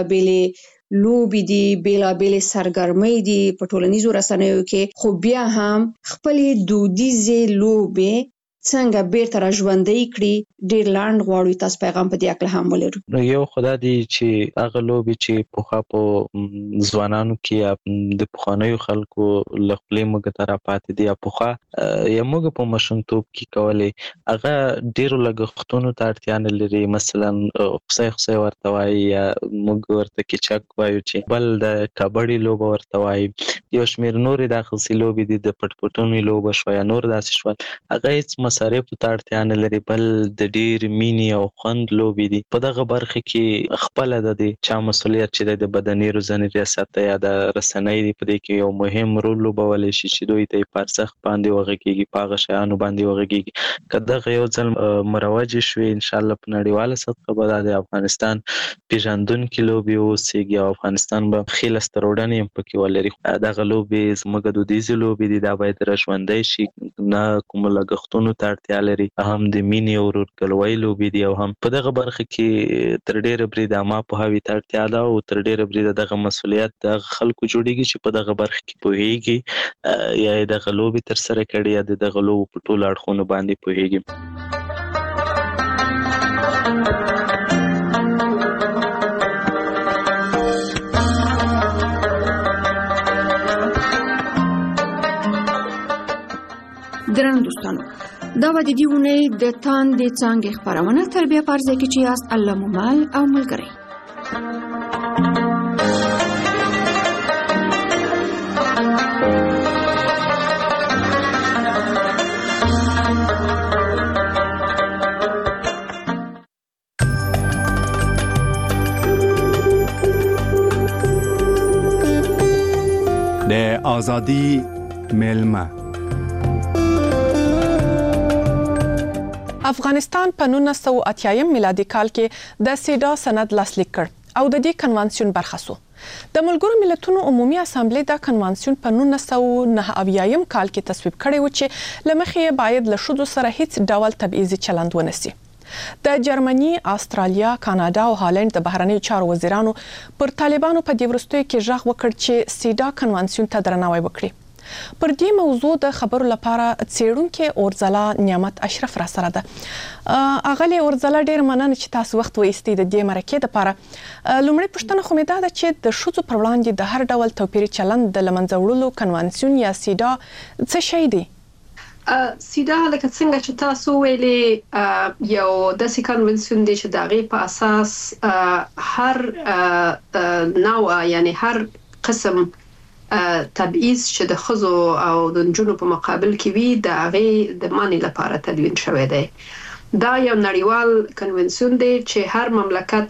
K: بیلابېلې لوبې دي بیلابېلې سرګرمۍ دي په ټولنیزو رسنیو کې خو بیا هم خپلې دودیزې لوبې څنګه بیرته را ژوندۍ کړي ډېر لنډ غواړو تاسو پیغام په دې اړه هم ولرو.
J: نو یو خدا دی چې هغه لوبې چې پخوا په ځوانانو کې یا د پخوانیو خلکو له خولې موږ ته راپاتې دي یا پخوا یا موږ په ماشومتوب کې کولې هغه ډېرو لګښتونو ته اړتیا نه لري مثلا خصی خصی ورته وایي یا موږ ورته کیچک وایو چې بل د کبډي لوبه ورته وایي یو شمېر نورې داسې لوبې دي د پټ پټونې لوبه شوه یا نور داسې شول هغه هېڅ مصارفو ته اړتیا نه لري بل د ډېر مینې او خوند لوبې دي. په دغه برخه کې خپله د دې چا مسؤلیت چې دی د بدني روزنې ریاست یا د رسنۍ دی په دې کې یو مهم رول لوبولی شي چې دوی ته یې په ارزښت باندې وغږېږي په هغه شیانو باندې وغږېږي. که دغه یو ځل مروجې شوې انشاءالله په نړیواله سطحه به دا د افغانستان پېژندونکې لوبې اوسېږي او افغانستان به ښې لاسته راوړنې هم پکې ولري. دغه لوبې زموږ دودیزې لوبې دي دا باید را ژوندۍ شي نه کومو لګښتونو ته اړتیا لري، هم د مینې او ورورګلوۍ لوبې دي او هم په دغه برخه کې تر ډیره بریده عامه پوهاوي ته اړتیا ده او تر ډیره بریده دغه مسؤلیت د خلکو جوړیږي چې په دغه برخه کې پوهیږي یا دغه لوبې تر سره کړي یا دغه لوبو په ټولو اړخونو باندې پوهیږي.
F: درنو دوستانو، دا و د دې اونۍ د تاندې څانګې خپرونه تر بیا په ځای کې چې یاست الله مو مل او ملګری.
L: د آزادی میلمه
M: افغانستان په نولس سوه اتیا میلادي کال کې د سیډا سند لاسلیک کړ او د دې کنوانسیون برخه شو. د ملګرو ملتونو عمومي اسامبلې دا کنوانسیون په نولس سوه نهه اویا کال کې تصویب کړی و چې لمخې باید له ښځو سره هیڅ ډول تبعیضي چلند ونشي. د جرمني، استرالیا، کاناډا او هالند د بهرنیو چارو وزیرانو پر طالبانو په دې وروستیو کې ژغ وکړ چې سیډا کنوانسیون ته درناوی وکړي. پر دې موضوع د خبرو لپاره څېړونکې اورځلا نعمت اشرف را سره ده. اغلې اورځلا ډېر مننه چې تاسو وخت وایستئ د دې مرکې لپاره. لومړی پوښتنه خو مې دا ده چې د ښځو پر وړاندې د هر ډول توپیري چلند د له منځه وړلو کنوانسیون یا سیډا څه شی دی؟
N: سیډا لکه څنګه چې تاسو ویلې یو داسې کنوانسیون دی چې د هغې په اساس هر نوع یعنی هر قسم تبعیض چې د ښځو او د نجونو په مقابل کې وي د هغې د منع لپاره تدوین شوی دی. دا یو نړیوال کنوانسیون دی چې هر مملکت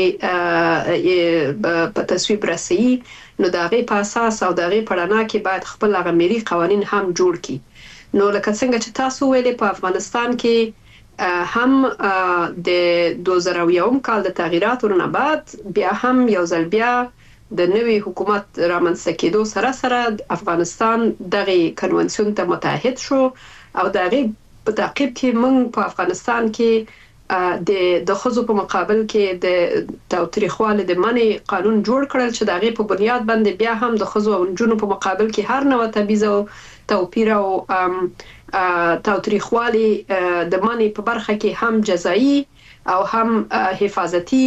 N: د په تصویب رسوي، نو د هغې په اساس او د هغې په رڼا کې باید خپل هغه ملي قوانین هم جوړ کړي. نو لکه څنګه چې تاسو ویلې په افغانستان کې هم د دوه زره یو کال د تغییراتو نه بعد بیا هم یو ځل بیا د نوي حکومت رامنځته کېدو سره سره افغانستان دغه کنوانسیون ته متحد شو او دغه په تعقیب کې موږ په افغانستان کې د د ښځو په مقابل کې د تاوتریخوالي د منع قانون جوړ کړل چې دغه په بنیاد باندې بیا هم د ښځو او نجونو په مقابل کې هر نوع تبعیض او توپیر او تاوتریخوالي د منع په برخه کې هم جزایی او هم حفاظتي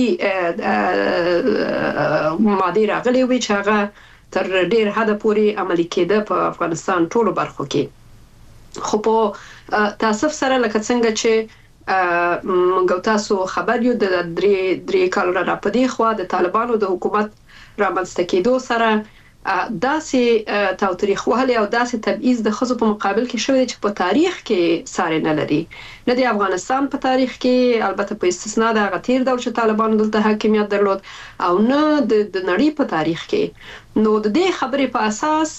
N: ماده راغلي وي چې هغه تر ډیر حد پورې عملي کېده په افغانستان ټولو برخو کې. خو په تاسف سره لکه څنګه چې موږ تاسو خبر یو د درې درې کال را پدې خو د طالبانو د حکومت رامنځته کېدو سره داسې تاوتریخوالي او داسې تبعیض د ښځو په مقابل کې شوی چې په تاریخ کې ساری نه لري، نه د افغانستان په تاریخ کې، البته په استثنا د هغه تیر دور چې طالبانو دلته حاکمیت درلود، او نه د نړۍ په تاریخ کې. نو د دې خبرې په اساس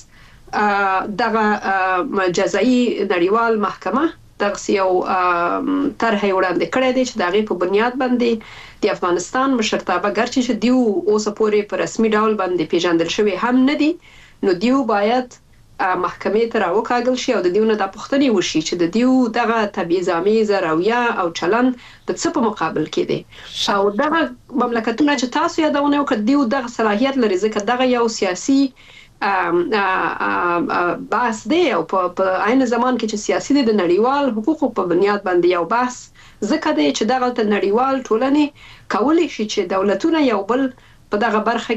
N: دغه جزایي نړیوال محکمه دغه یو طرح وړاندې کړی دی چې د هغې په بنیاد باندې د افغانستان مشرتابه ګرچې چې دیو اوسه پورې په رسمي ډول باندې پیژندل شوي هم نه دي، نو دیو باید محکمې ته راوکاږل شي او د دیو نه دا پوښتنې وشي چې د دیو دغه تبعیض‌آمیزه رویه او چلند د څه په مقابل کې دی. او دغه مملکتونه چې تاسو یادونه وکړه دیو دغه صلاحیت لري ځکه دغه یو سیاسي بحث دی او په عین زمان کې چې سیاسي دی د نړیوال حقوقو په بنیاد باندې یو بحث ځکه دی چې دغه ته نړیوال ټولنې کولی شي چې دولتونه یو بل په دغه برخه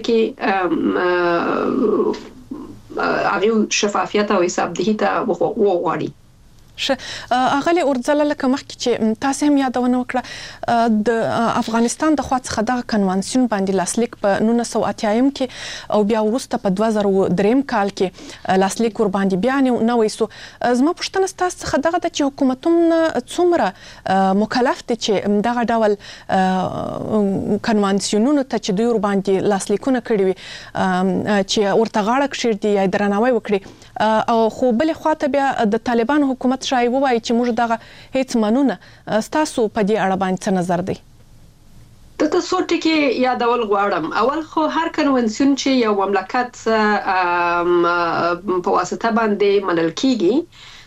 N: کې هغه شفافیت او حسابدهي ته وغواړي.
M: ش اغلی اورځله لکه مخکې چې تاسو هم یادونه وکړه د افغانستان د خوا څخه دغه کنوانسیون باندې لاسلیک په نولس سوه اتیا کې او بیا وروسته په دوه زره درې کال کې لاسلیک ور باندې بیا نه وایسو. زما پوښتنه ستاسو څخه دغه د چې حکومتونه څومره مکلف دي چې دغه ډول کنوانسیونونو ته چې دوی ور باندې لاسلیکونه کړي وي چې ورته غاړه کښېږدي یا درناوی وکړي، او خو بلې خواته بیا د طالبانو حکومت شای وایي چې موږ دغه هیڅ منونه. ستاسو په دې اړه باندې څه نظر دی؟
N: دلته څو ټکي یادول غواړم. اول خو هر کنوانسیون چې یو مملکت په واسطه باندې منل کیږي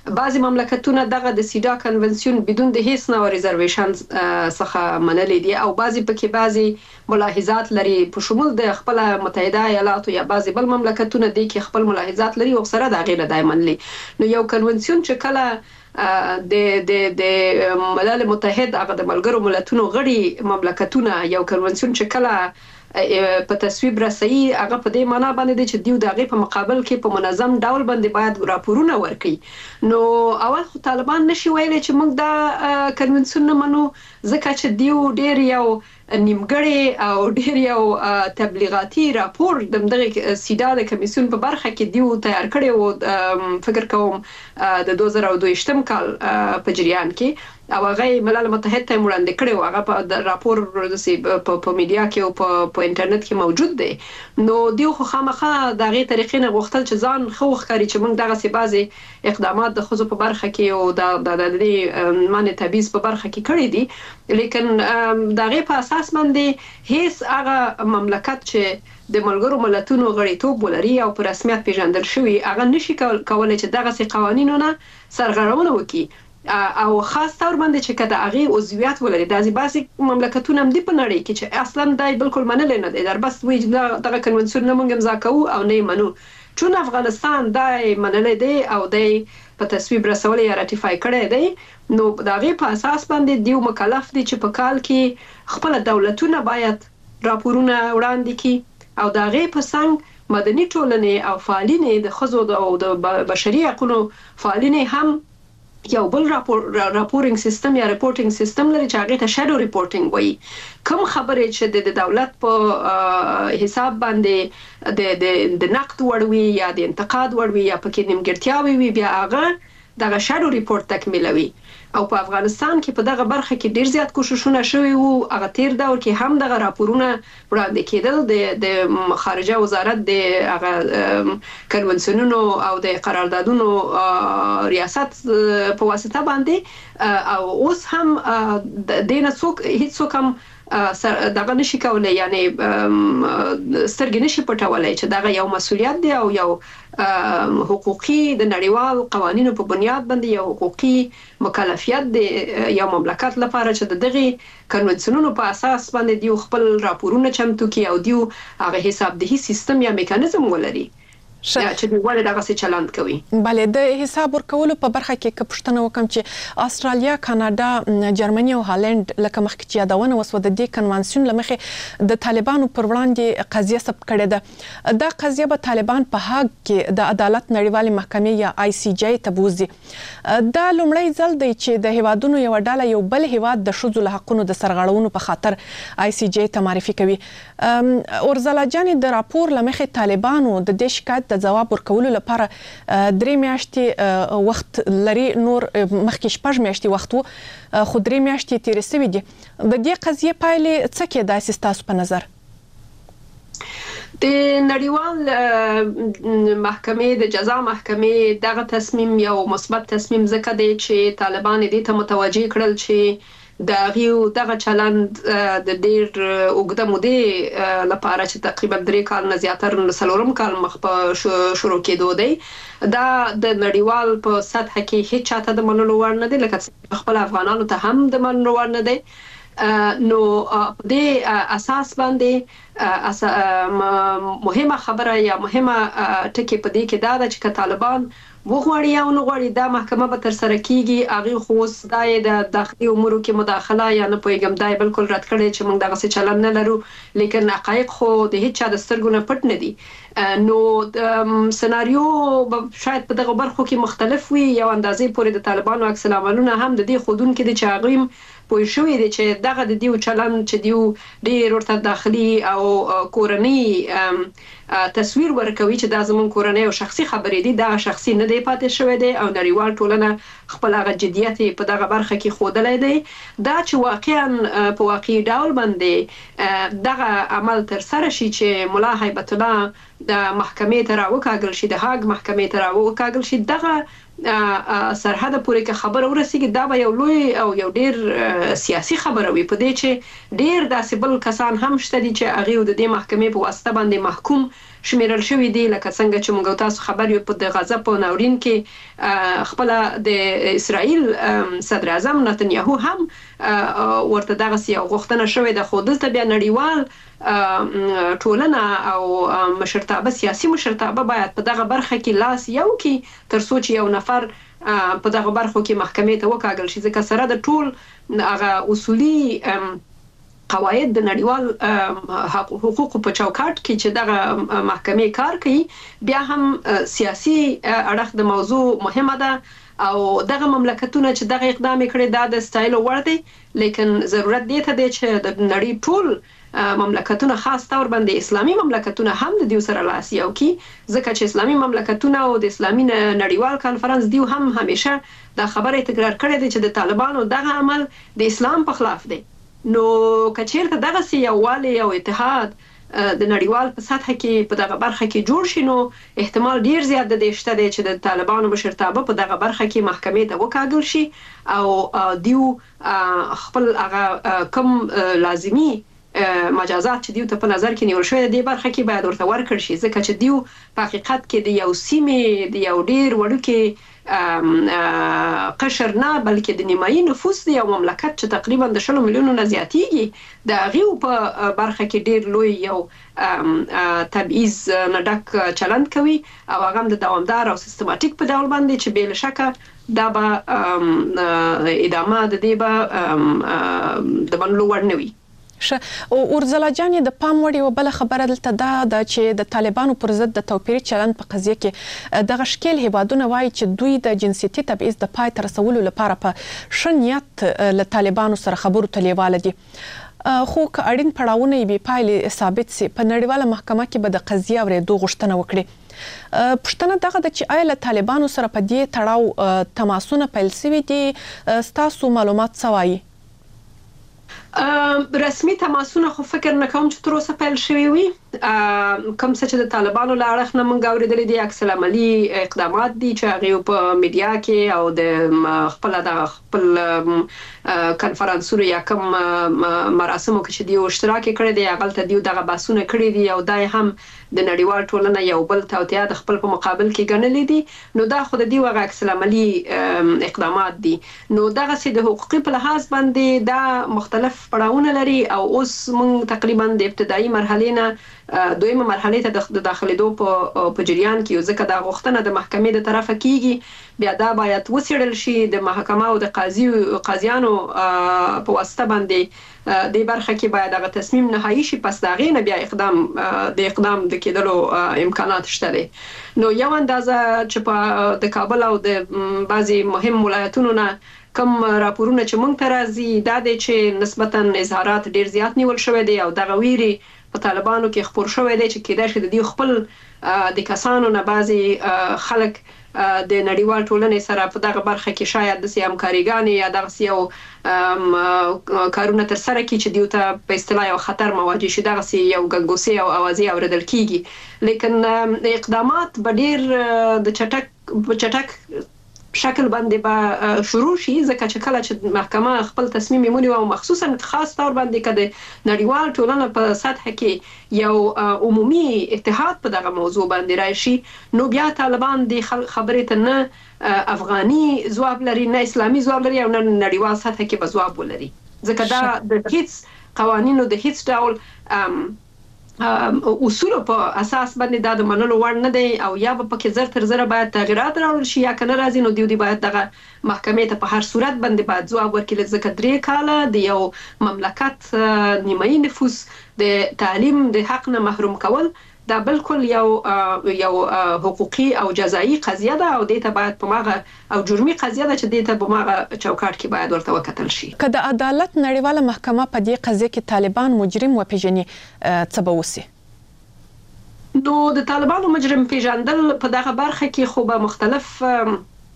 N: بعضی مملکتونه دغه د سیدا کنونسیون بدون د هیڅ نوع ریزرویشن څخه منلي دي او بعضی پکې بعضی ملاحظات لري په شمول د خپل متحده ایالاتو یا بعضی بل مملکتونه دي کې خپل ملاحظات لري او سره د غیر دای منلي. نو یو کنونسیون چې کله د د د ملل متحد هغه د ملګرو ملتونو غړي مملکتونه یو کنونسیون چې کله په تصویب رسي هغه په دې معنی باندې چې دیو دغه په مقابل کې په منظم ډول باندې باید راپورونه ورکړي. نو اول خو طالبان نشي ویلي چې موږ دا کنونسیون نه منو ځکه چې دیو ډیر یو نیمګړی او ډیر یو تبلیغاتي راپور د دغه سیدا د کمیسیون په برخه کې دیو تیار کړی او فکر کوم د دوه زره دوه ویشتم کال په جریان کې او هغه ملل متحد ته وړاندې کړی او هغه په راپور په میډیا کې او په انټرنیټ کې موجود دی. نو دیو خو خامخا دغه طریقې نه غوښتل چې ځان خو ښکاري چې موږ دغه سی بازي اقدامات د خزو په برخه کې او د د دې معنی تبعیض په برخه کې کړی دي لیکن دغه په اساس باندې هیڅ هغه مملکت چې د ملګرو ملتونو غړیتوب ولري او په رسمیت پیژندل شوی هغه نشي کولای چې دغه سی قوانینونه سرغړونه وکړي او خاص تور باندې چې کده هغه عضویت ولري د بعضي مملکتونو هم دی په نړۍ کې چې اصلا دای بالکل منل نه دي در بس وی دغه کنونسیون نه مونږ امضا کوو او نه منو چون افغانستان دای منل دی او دای په تصویب رسول یا راتیفای کړی دی نو دغه په اساس باندې دیو مکلف دي چې په کال کې خپل دولتونه باید راپورونه وړاندې کړي او دغه په څنګه مدني ټولنې او فعالین د خزو او د بشري حقوقو فعالین هم یو بل راپور راپورینګ سیستم یا ریپورټینګ سیستم لري چې هغه ته شادو ریپورټینګ وایي. کوم خبرې چې د دولت په حساب باندې د د د نقد وړوي یا د انتقاد وړوي یا پکې نیمګړتیاوي وي بیا هغه دغه شادو ریپورت تکمیلوي او په افغانستان کې په دغه برخه کې ډیر زیات کوششونه شوي وو. هغه تیر دور کې هم دغه راپورونه وړاندې کېدل د د خارجه وزارت د هغه کنونسیونونو او د قراردادونو ریاست په واسطه باندې او اوس هم د دینه څوک هیڅ څوک هم دغه نشي کولای یعنی سترګې نشي پټولای چې دغه یو مسولیت دی او یو حقوقي د نړیوال قوانینو په بنیاد باندې یو حقوقي مکلفیت دی یو مملکت لپاره چې دغه کنونسیونونو په اساس باندې دیو خپل راپورونه چمتو کوي او دیو هغه حسابدهي سیستم یا میکانیزم ولري چې ولې دغه څه چلند کوي.
M: بله د حساب ورکولو په برخه کې که پوښتنه وکم چې استرالیا، کاناډا، جرمني او هالند لکه مخکې چې یادونه وسوه د دې کنوانسیون لمخې د طالبانو پر وړاندې قضیه ثبت کړې ده. دا قضیه به طالبان په هاګ کې د عدالت نړیوالې محکمې یا آی سی جی ته بوزي. دا لومړی ځل دی چې د هیوادونو یو ډله یو بل هیواد د ښځو له حقونو د سرغړونو په خاطر آی سی جی ته معرفي کوي. اورزلا جانې د راپور لمخې طالبانو د دې شکایت د جواب ورکولو لپاره درې میاشتې وخت لري، نور مخکې شپږ میاشتې وخت وو خو درې میاشتې تیرې شوې دي. د دې قضیې پایلې څه کېدای شي ستاسو په نظر؟
N: د نړیوال محکمې د جزا محکمې دغه تصمیم یو مثبت تصمیم ځکه دی چې طالبان دې ته متوجه کړل چې د غیو دغه چلند د ډیر اوږده مودې لپاره چې تقریبا درې کال نه زیاتره څلورم کال مخ په شروع کېدو دی دا د نړیوال په سطح کې هیڅ چاته د منلو وړ نه دی لکه خپل افغانانو ته هم د منلو وړ نه دی. نو په دې اساس باندې مهمه خبره یا مهمه ټکی په دې کې دا ده چې طالبان وغواړي یا نه غواړي دا محکمه به تر سره کیږي. هغه خو دای د داخلي امورو کې مداخله یا نه پویګم دای بالکل رد کړي چې موږ دغه څه چلن نه لرو لیکن حقایق خو د هیڅ چا د سترګو نه پټ نه دي. نو سناریو شاید په دغه برخو کې مختلف وي. یو اندازې پورې د طالبانو عکس العملونه هم د دې خودون کې د چاغیم پوه شوې دي چې دغه د دیو چلن چې دیو ډیر ورته داخلي او کورنۍ تصویر ورکوي چې دا زمون کورنۍ او شخصي خبرې دي، دا شخصي نه دی پاتې شوی دی او نړیوال ټولنه خپل هغه جديت په دغه برخه کې خودلای دی. دا چې واقعا په واقعي ډول باندې دغه عمل تر سره شي چې مولا هیبت الله د محکمې ته راوکاږل شي، د هاګ محکمې ته راوکاږل شي، دغه سرحد پورې که خبره ورسیږي دا به یو لوی او یو ډیر سیاسي خبره وي په دې چې ډیر داسې بل کسان هم شته دي چې هغه د دې محکمې په واسطه باندې محکوم شمیرل شوی دی لکه څنګه چې موږ تاسو خبر یو په د غزه په ناورین کې خپل د اسرائیل صدر اعظم نتنیاهو هم ورته دغه یو غوښتنه شوې ده خو دلته بیا نړیوال ټولنه او مشرتابه سیاسي مشرتابه باید په دغه برخه کې لاس یو کې تر څو چې یو نفر په دغه برخو کې محکمې ته وکاږل شي ځکه سره د ټول هغه اصولي قواعد د نړیوال حقوقو په چوکاټ کې چې دغه محکمې کار کوي بیا هم سیاسي اړخ د موضوع مهمه ده او دغه مملکتونه چې دغه اقدام کړي دا د ستایلو وړ دی لیکن ضرورت دی ته دی چې د نړۍ ټول مملکتونه خاص تور باندې اسلامي مملکتونه هم د دې سره لاس یو کی ځکه چې اسلامي مملکتونه او د اسلامي نړیوال کانفرنس دیو هم همیشه دا خبره تکرار کړې ده چې د طالبانو دغه عمل د اسلام په خلاف دی نو کچیرته دغه سی یووالی او اتحاد د نړیوال په سطح کې په دغه برخه کې جوړ شي نو احتمال ډیر زیات د دې شته دی چې د طالبانو مشرتابه په دغه برخه کې محکمې ته وکاږل شي او دیو خپل هغه کم لازمی مجازات چې دیو ته په نظر کې نیول شوی دی برخه کې باید ورته ورکړ شي ځکه چې دیو په حقیقت کې د یو سیمې د یو ډیر وړوکی قشر نه بلکې د نیمایي نفوس دی یو مملکت چې تقریبا د شلو میلیونو نه زیاتیږي د هغې په برخه کې ډیر لوی یو تبعیض نه ډک چلند کوي او هغه هم د دوامدار او سیستماتیک په ډول باندې چې بې له شکه دا به ادامه د دې به د منلو وړ نه وي
M: شه او اورزلا جانې د پام وړ یو بل خبره دلته دا د چې د طالبانو پر ضد د توپیري چلند په قضیه کې دغه شکل هیوادونه وایي چې دوی د جنسيتي تبعیض د پای تر رسولو لپاره په شنیت له طالبانو سره خبرو ته لیواله دي خو که اړین پړاوونه به پایلې ثابت سي په نړیواله محکمه کې به د قضیه اورېدو غوښتنه وکړي پښتنه دغه د چې آیا له طالبانو سره په دې تړاو تماسونه پیل شوي دي ستاسو معلومات څه وایي
N: رسمي تماسونه خو فکر نه کوم چې تر اوسه پیل شوي وي کوم څه چې د طالبانو له اړخ نه موږ اورېدلي دي عکس العملي اقدامات دي چې هغوی په میډیا کې او د خپل د خپل کنفرانسونو یا کوم مراسمو کې چې دیو اشتراک کړی دی هغلته دیو دغه بحثونه کړي دي او دا هم د نړیوال ټولنه یو بل توطئه د خپل په مقابل کې ګڼلې دي نو دا خو د دیو هغه عکس العملي اقدامات دي نو دغه سي د حقوقي په لحاظ باندې دا مختلف پړاوونه لري او اوس موږ تقریبا د ابتدایي مرحلې نه دویمه مرحله ته د داخليدو په په جریان کې ځکه دا غوښتنه د محکمې د طرفه کیږي بیا دا باید وڅېړل شي د محکمه او د قاضي قاضیانو په واسطه باندې د برخه کې باید هغه تصمیم نهایی شي پس دا غي نه بیا اقدام د اقدام د کېدلو امکانات شته دي نو یو اندازه چې په د کابل او د بعضي مهم ولایتونو نه کوم راپورونه چې مونږ ته راځي دا د چې نسبتا اظهارات ډیر زیات نیول شوی دی او دغه ویري په طالبانو کې خبر شوی دی چې کېدای شي د دې خپل د کسانو نه بعضي خلک د نړیوال ټولنې سره په دغه برخه کې شاید د سیام کاریګانی یا دغه یو کارونه تر سره کې چې دیو ته په اصطلاح یو خطر مواجه شي دغه یو ګنګوسي او اوازې اوریدل کیږي لیکن اقدامات به ډیر د چټک چټک شکل باندې به شروع شي ځکه چې کله چې محکمه خپل تصمیم ونیو او مخصوصا خاص تور باندې کده نړیوال ټولنه په سطح کې یو عمومي اتحاد په دغه موضوع باندې راشي نو بیا طالبان د خبرې ته نه افغاني ځواب لري نه اسلامي ځواب لري او نه نړیوال سطح کې به ځواب ولري ځکه دا د هیڅ قوانینو د هیڅ ډول اصول په اساس باندې دا د منلو وړ نه دی او یا به پکې زر تر زر باید تغیرات راوړل شي یا کنه راځي نو دیو دی باید دغه محکمې ته په هر صورت باندې باید ځواب ورکړي ځکه درې کاله د یو مملکت نیمایي نفوس د تعلیم د حق نه محروم کول دا بالکل یو یو حقوقي او جزایی قضیه ده او دې ته باید په ماغه او جرمي قضیه ده چې دې ته په ماغه چوکاټ کې باید ورته وکتل شي
M: که د عدالت نړیواله محکمه په دې قضیه کې طالبان مجرم وپیژني څه به وسي
N: نو د طالبانو مجرم پیژندل په دغه برخه کې خو به مختلف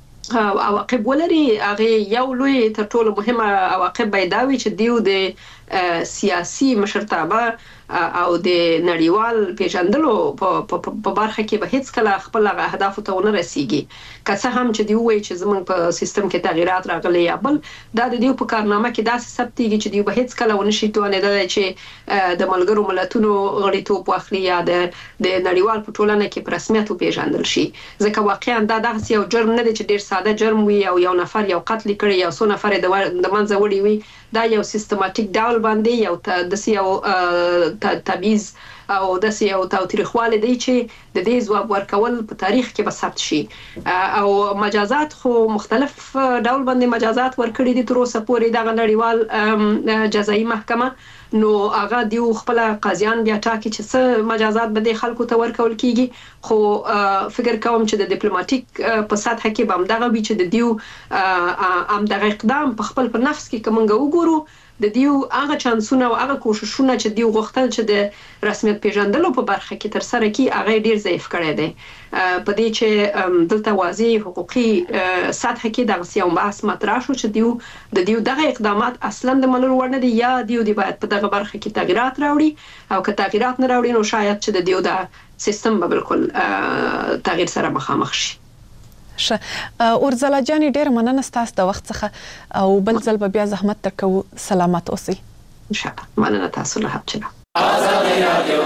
N: عواقب ولري هغه یو لوی تر ټولو مهمه عواقب به دا وي چې دیو د سیاسي مشرتابه او د نړیوال پیژندلو په برخه کې به هیڅ کله خپل اهداف ته ونه رسیږي. که څه هم چې دی وایي چې زمونږ په سیستم کې تغیرات راغلي یا بل دا د دیو په کارنامه کې داسې ثبتېږي چې دی به هیڅ کله ونه شي توانېدلی چې د ملګرو ملتونو غړیتوب واخلي یا د د نړیوال په ټولنه کې په رسمیت وپېژندل شي. ځکه واقعا دا دغسې یو جرم نه دی چې ډېر ساده جرم وي او یو نفر یو قتل کړي یا څو نفر د منځه وړي وي. دا یو سیستماتیک ډول باندې یو داسې یو تبعیض او داسې یو تاوتریخوالی دی چې د دې ځواب ورکول په تاریخ کې به ثبت شي. او مجازات خو مختلف ډول باندې مجازات ورکړي دي تر اوسه پورې دغه نړیوال جزایي محکمه. نو هغه دیو خپل قاضیان بیا ټاکي چې څه مجازات به د خلکو ته ورکول کیږي. خو فکر کوم چې د ډیپلوماټیک په سطح کې به همدغه وي چې د دیو همدغه اقدام په خپل په نفس کې که موږ وګورو د دیو هغه چانسونه او هغه کوششونه چې دیو غوښتل چې د رسمیت پیژندلو په برخه کې تر سره کړي هغه ډیر ضعیف کړی دی. په دې چې دلته واضح حقوقي سطح کې دغه یو بحث مطرح شو چې دیو د دیو دغه اقدامات اصلا د منلو وړ نه دي یا دیو دی باید په دغه برخه کې تغیرات راوړي او که تغیرات نه راوړي نو شاید چې د دیو د سیستم به بالکل تغییر سره مخامخ شي.
M: شه اورزلا جاني ډېر مننه ستاسو د وخت څخه او بل ځل به بیا زحمت درکو. سلامات اوسئ.
N: ان شاء الله. مننه تاسو له حاضر.
O: آزادي رادیو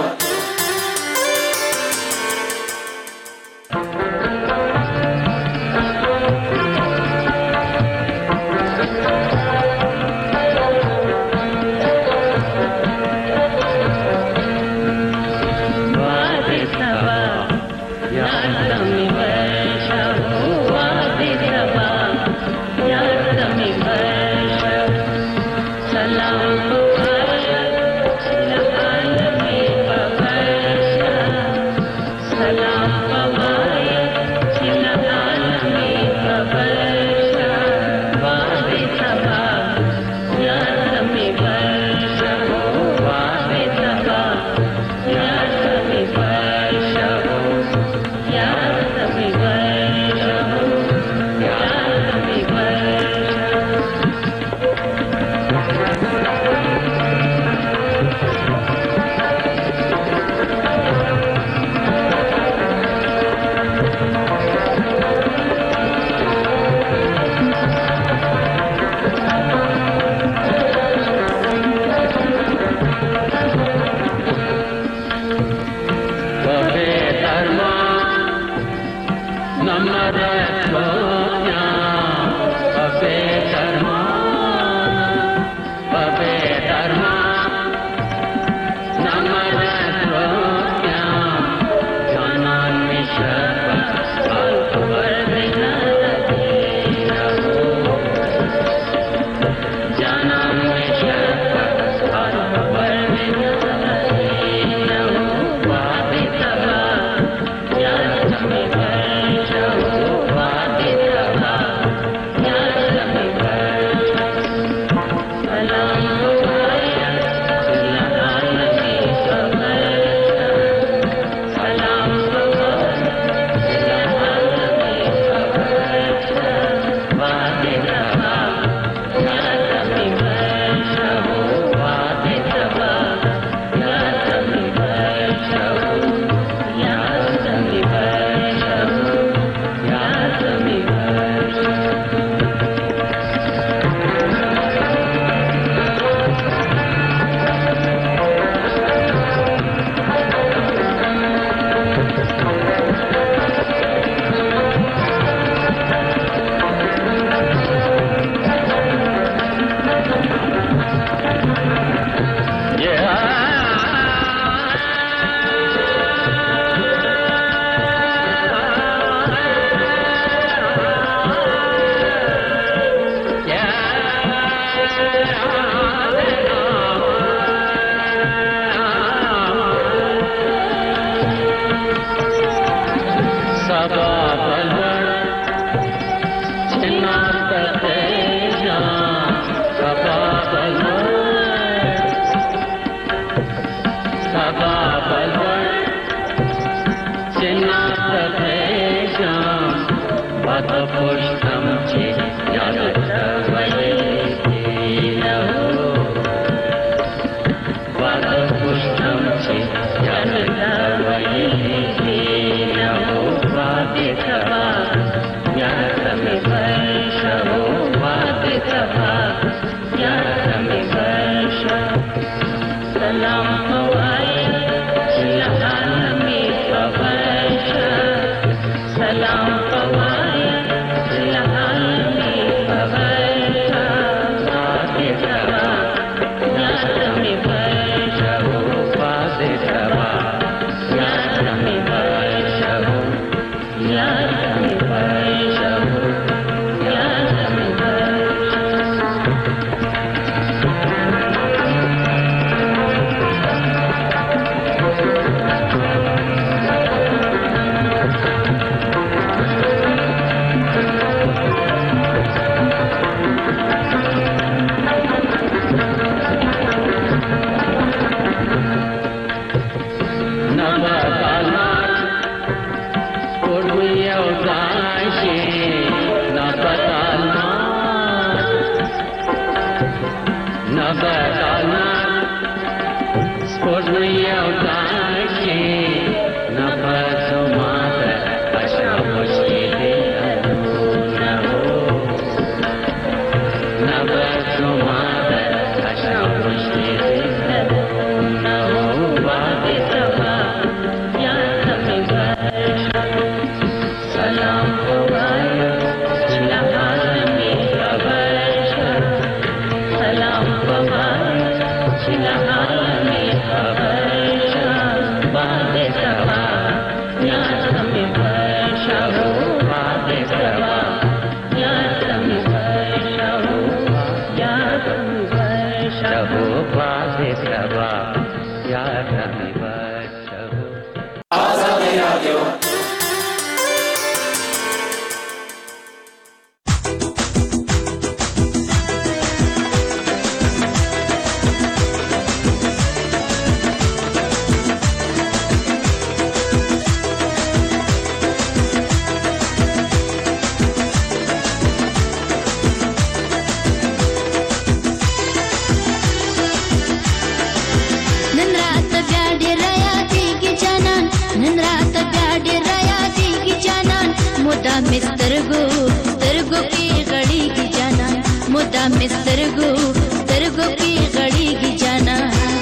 O: मुदा मिस्तरगो स्तरगो की घड़ी की जाना मुदा मिस्तरगो स्तरगो की घड़ी की जाना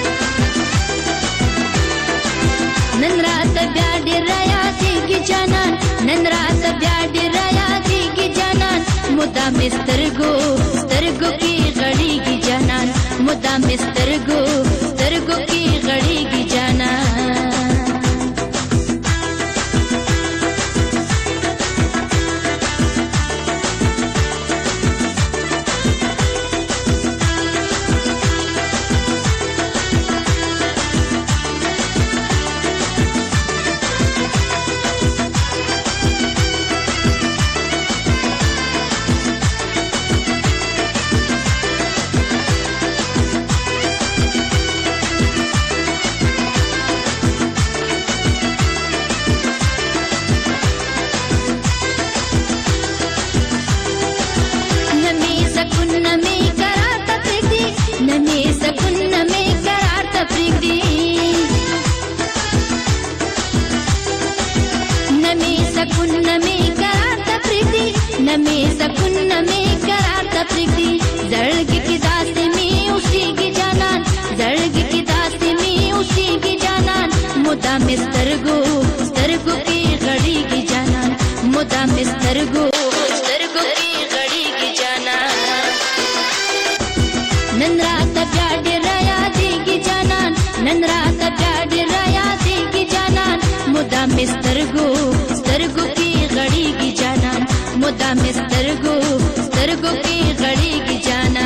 O: नन रात ब्याड राया की जाना नन रात ब्याड राया की जाना मुदा मिस्तरगो स्तरगो की घड़ी की जाना मुदा मिस्तरगो स्तरगो की घड़ी की जाना मुदा मिस्तरगो स्तरगो की घड़ी की जाना मुदा मिस्तरगो स्तरगो की घड़ी की जाना नन रात प्याड राया दी की जाना नन रात प्याड राया दी की जाना मुदा मिस्तरगो स्तरगो की घड़ी की जाना मुदा मिस्तरगो स्तरगो की घड़ी की जाना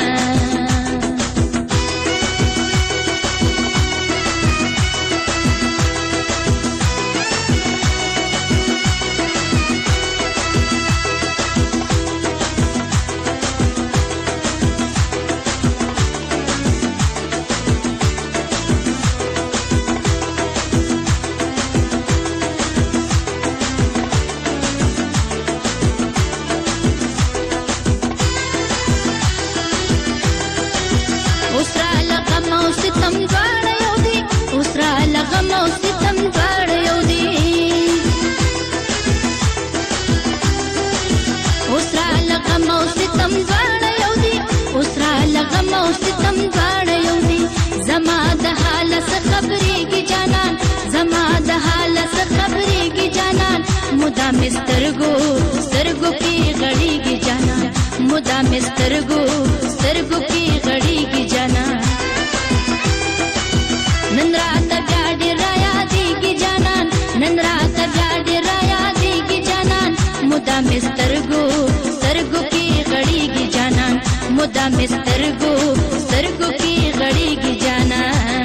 O: जमा दहाल से खबरी की जाना जमा दहाल से खबरी की जाना मुदा मिस्तरगो स्तरगो की घड़ी की जाना मुदा मिस्तरगो स्तरगो की घड़ी की जाना नन रात ब्याड राया दी की जाना नन रात ब्याड राया दी की जाना मुदा मिस्तरगो स्तरगो की घड़ी की जाना मुदा मिस्तरगो स्तरगो की घड़ी की जाना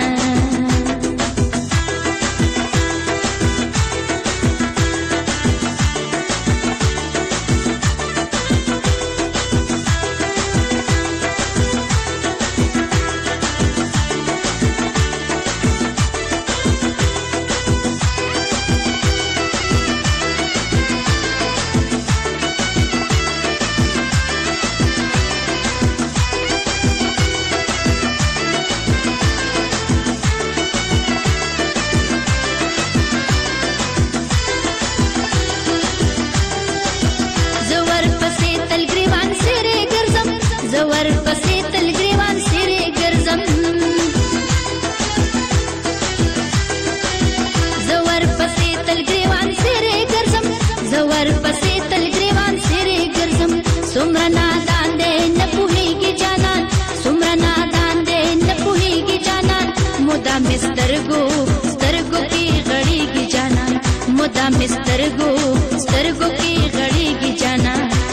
O: मिस्तरगो स्तरगो की घड़ी की जाना मुदा मिस्तरगो स्तरगो की घड़ी की जाना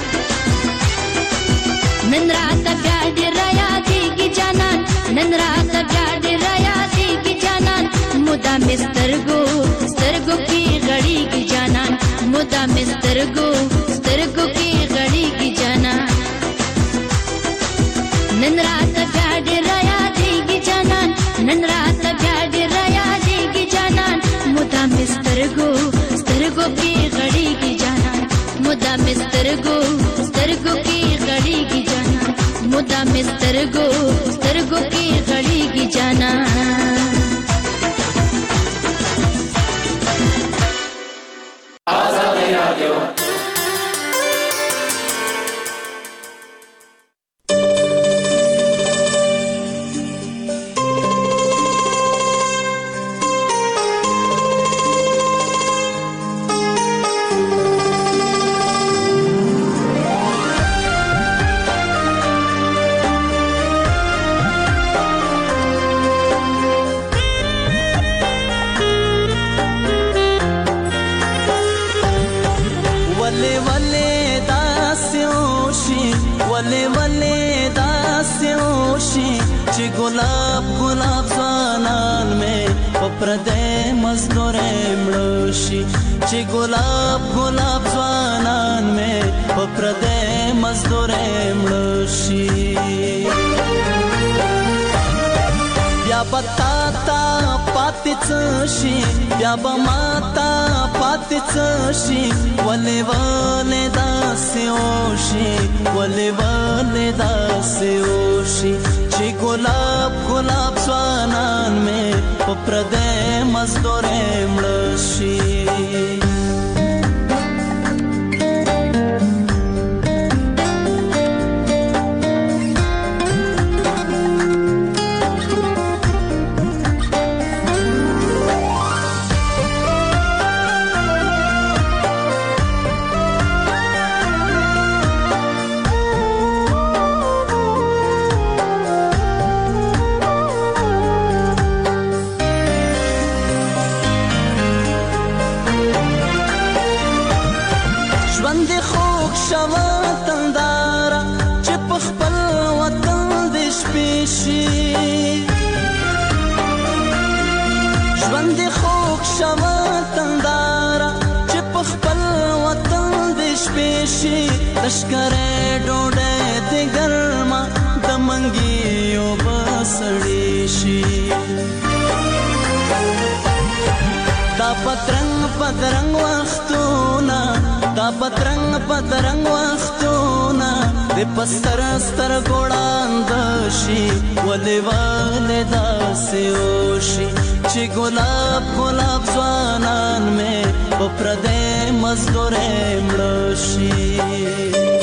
O: नन रात प्याड राया दी की जाना नन रात प्याड राया दी की जाना मुदा मिस्तरगो स्तरगो की घड़ी की जाना मुदा मिस्तरगो स्तरगो की घड़ी की जाना नन रात प्याड राया दी की जाना नन रात प्याड राया दी की जाना मुदा मिस्तरगो स्तरगो की घड़ी की जाना मुदा मिस्तरगो स्तरगो की घड़ी की जाना मुदा मिस्तरगो स्तरगो की घड़ी की जाना
P: आजादी रेडियो چې ګلاب ګلاب ځوانان مې په پردې مزدورې مړه شي چې ګلاب ګلاب ځوانان مې په پردې مزدورې مړه شي بیا بتا تا پاتې څه شي بیا به ماتا پاتې څه شي ولې ولې داسې وشي ولې ولې داسې وشي چې ګلاب ګلاب ځوانان مې په پردې مزدورې مړه شي لشکره ډوډۍ د ګرما د منګیو بسړې شي دا پترنګ پترنګ وختونه دا پترنګ پترنګ وختونه د پستر ستر ګوړاند شي ولې ولې داسې وشي چې ګلاب ګلاب ځوانان مې په پردې مزدورې مړه شي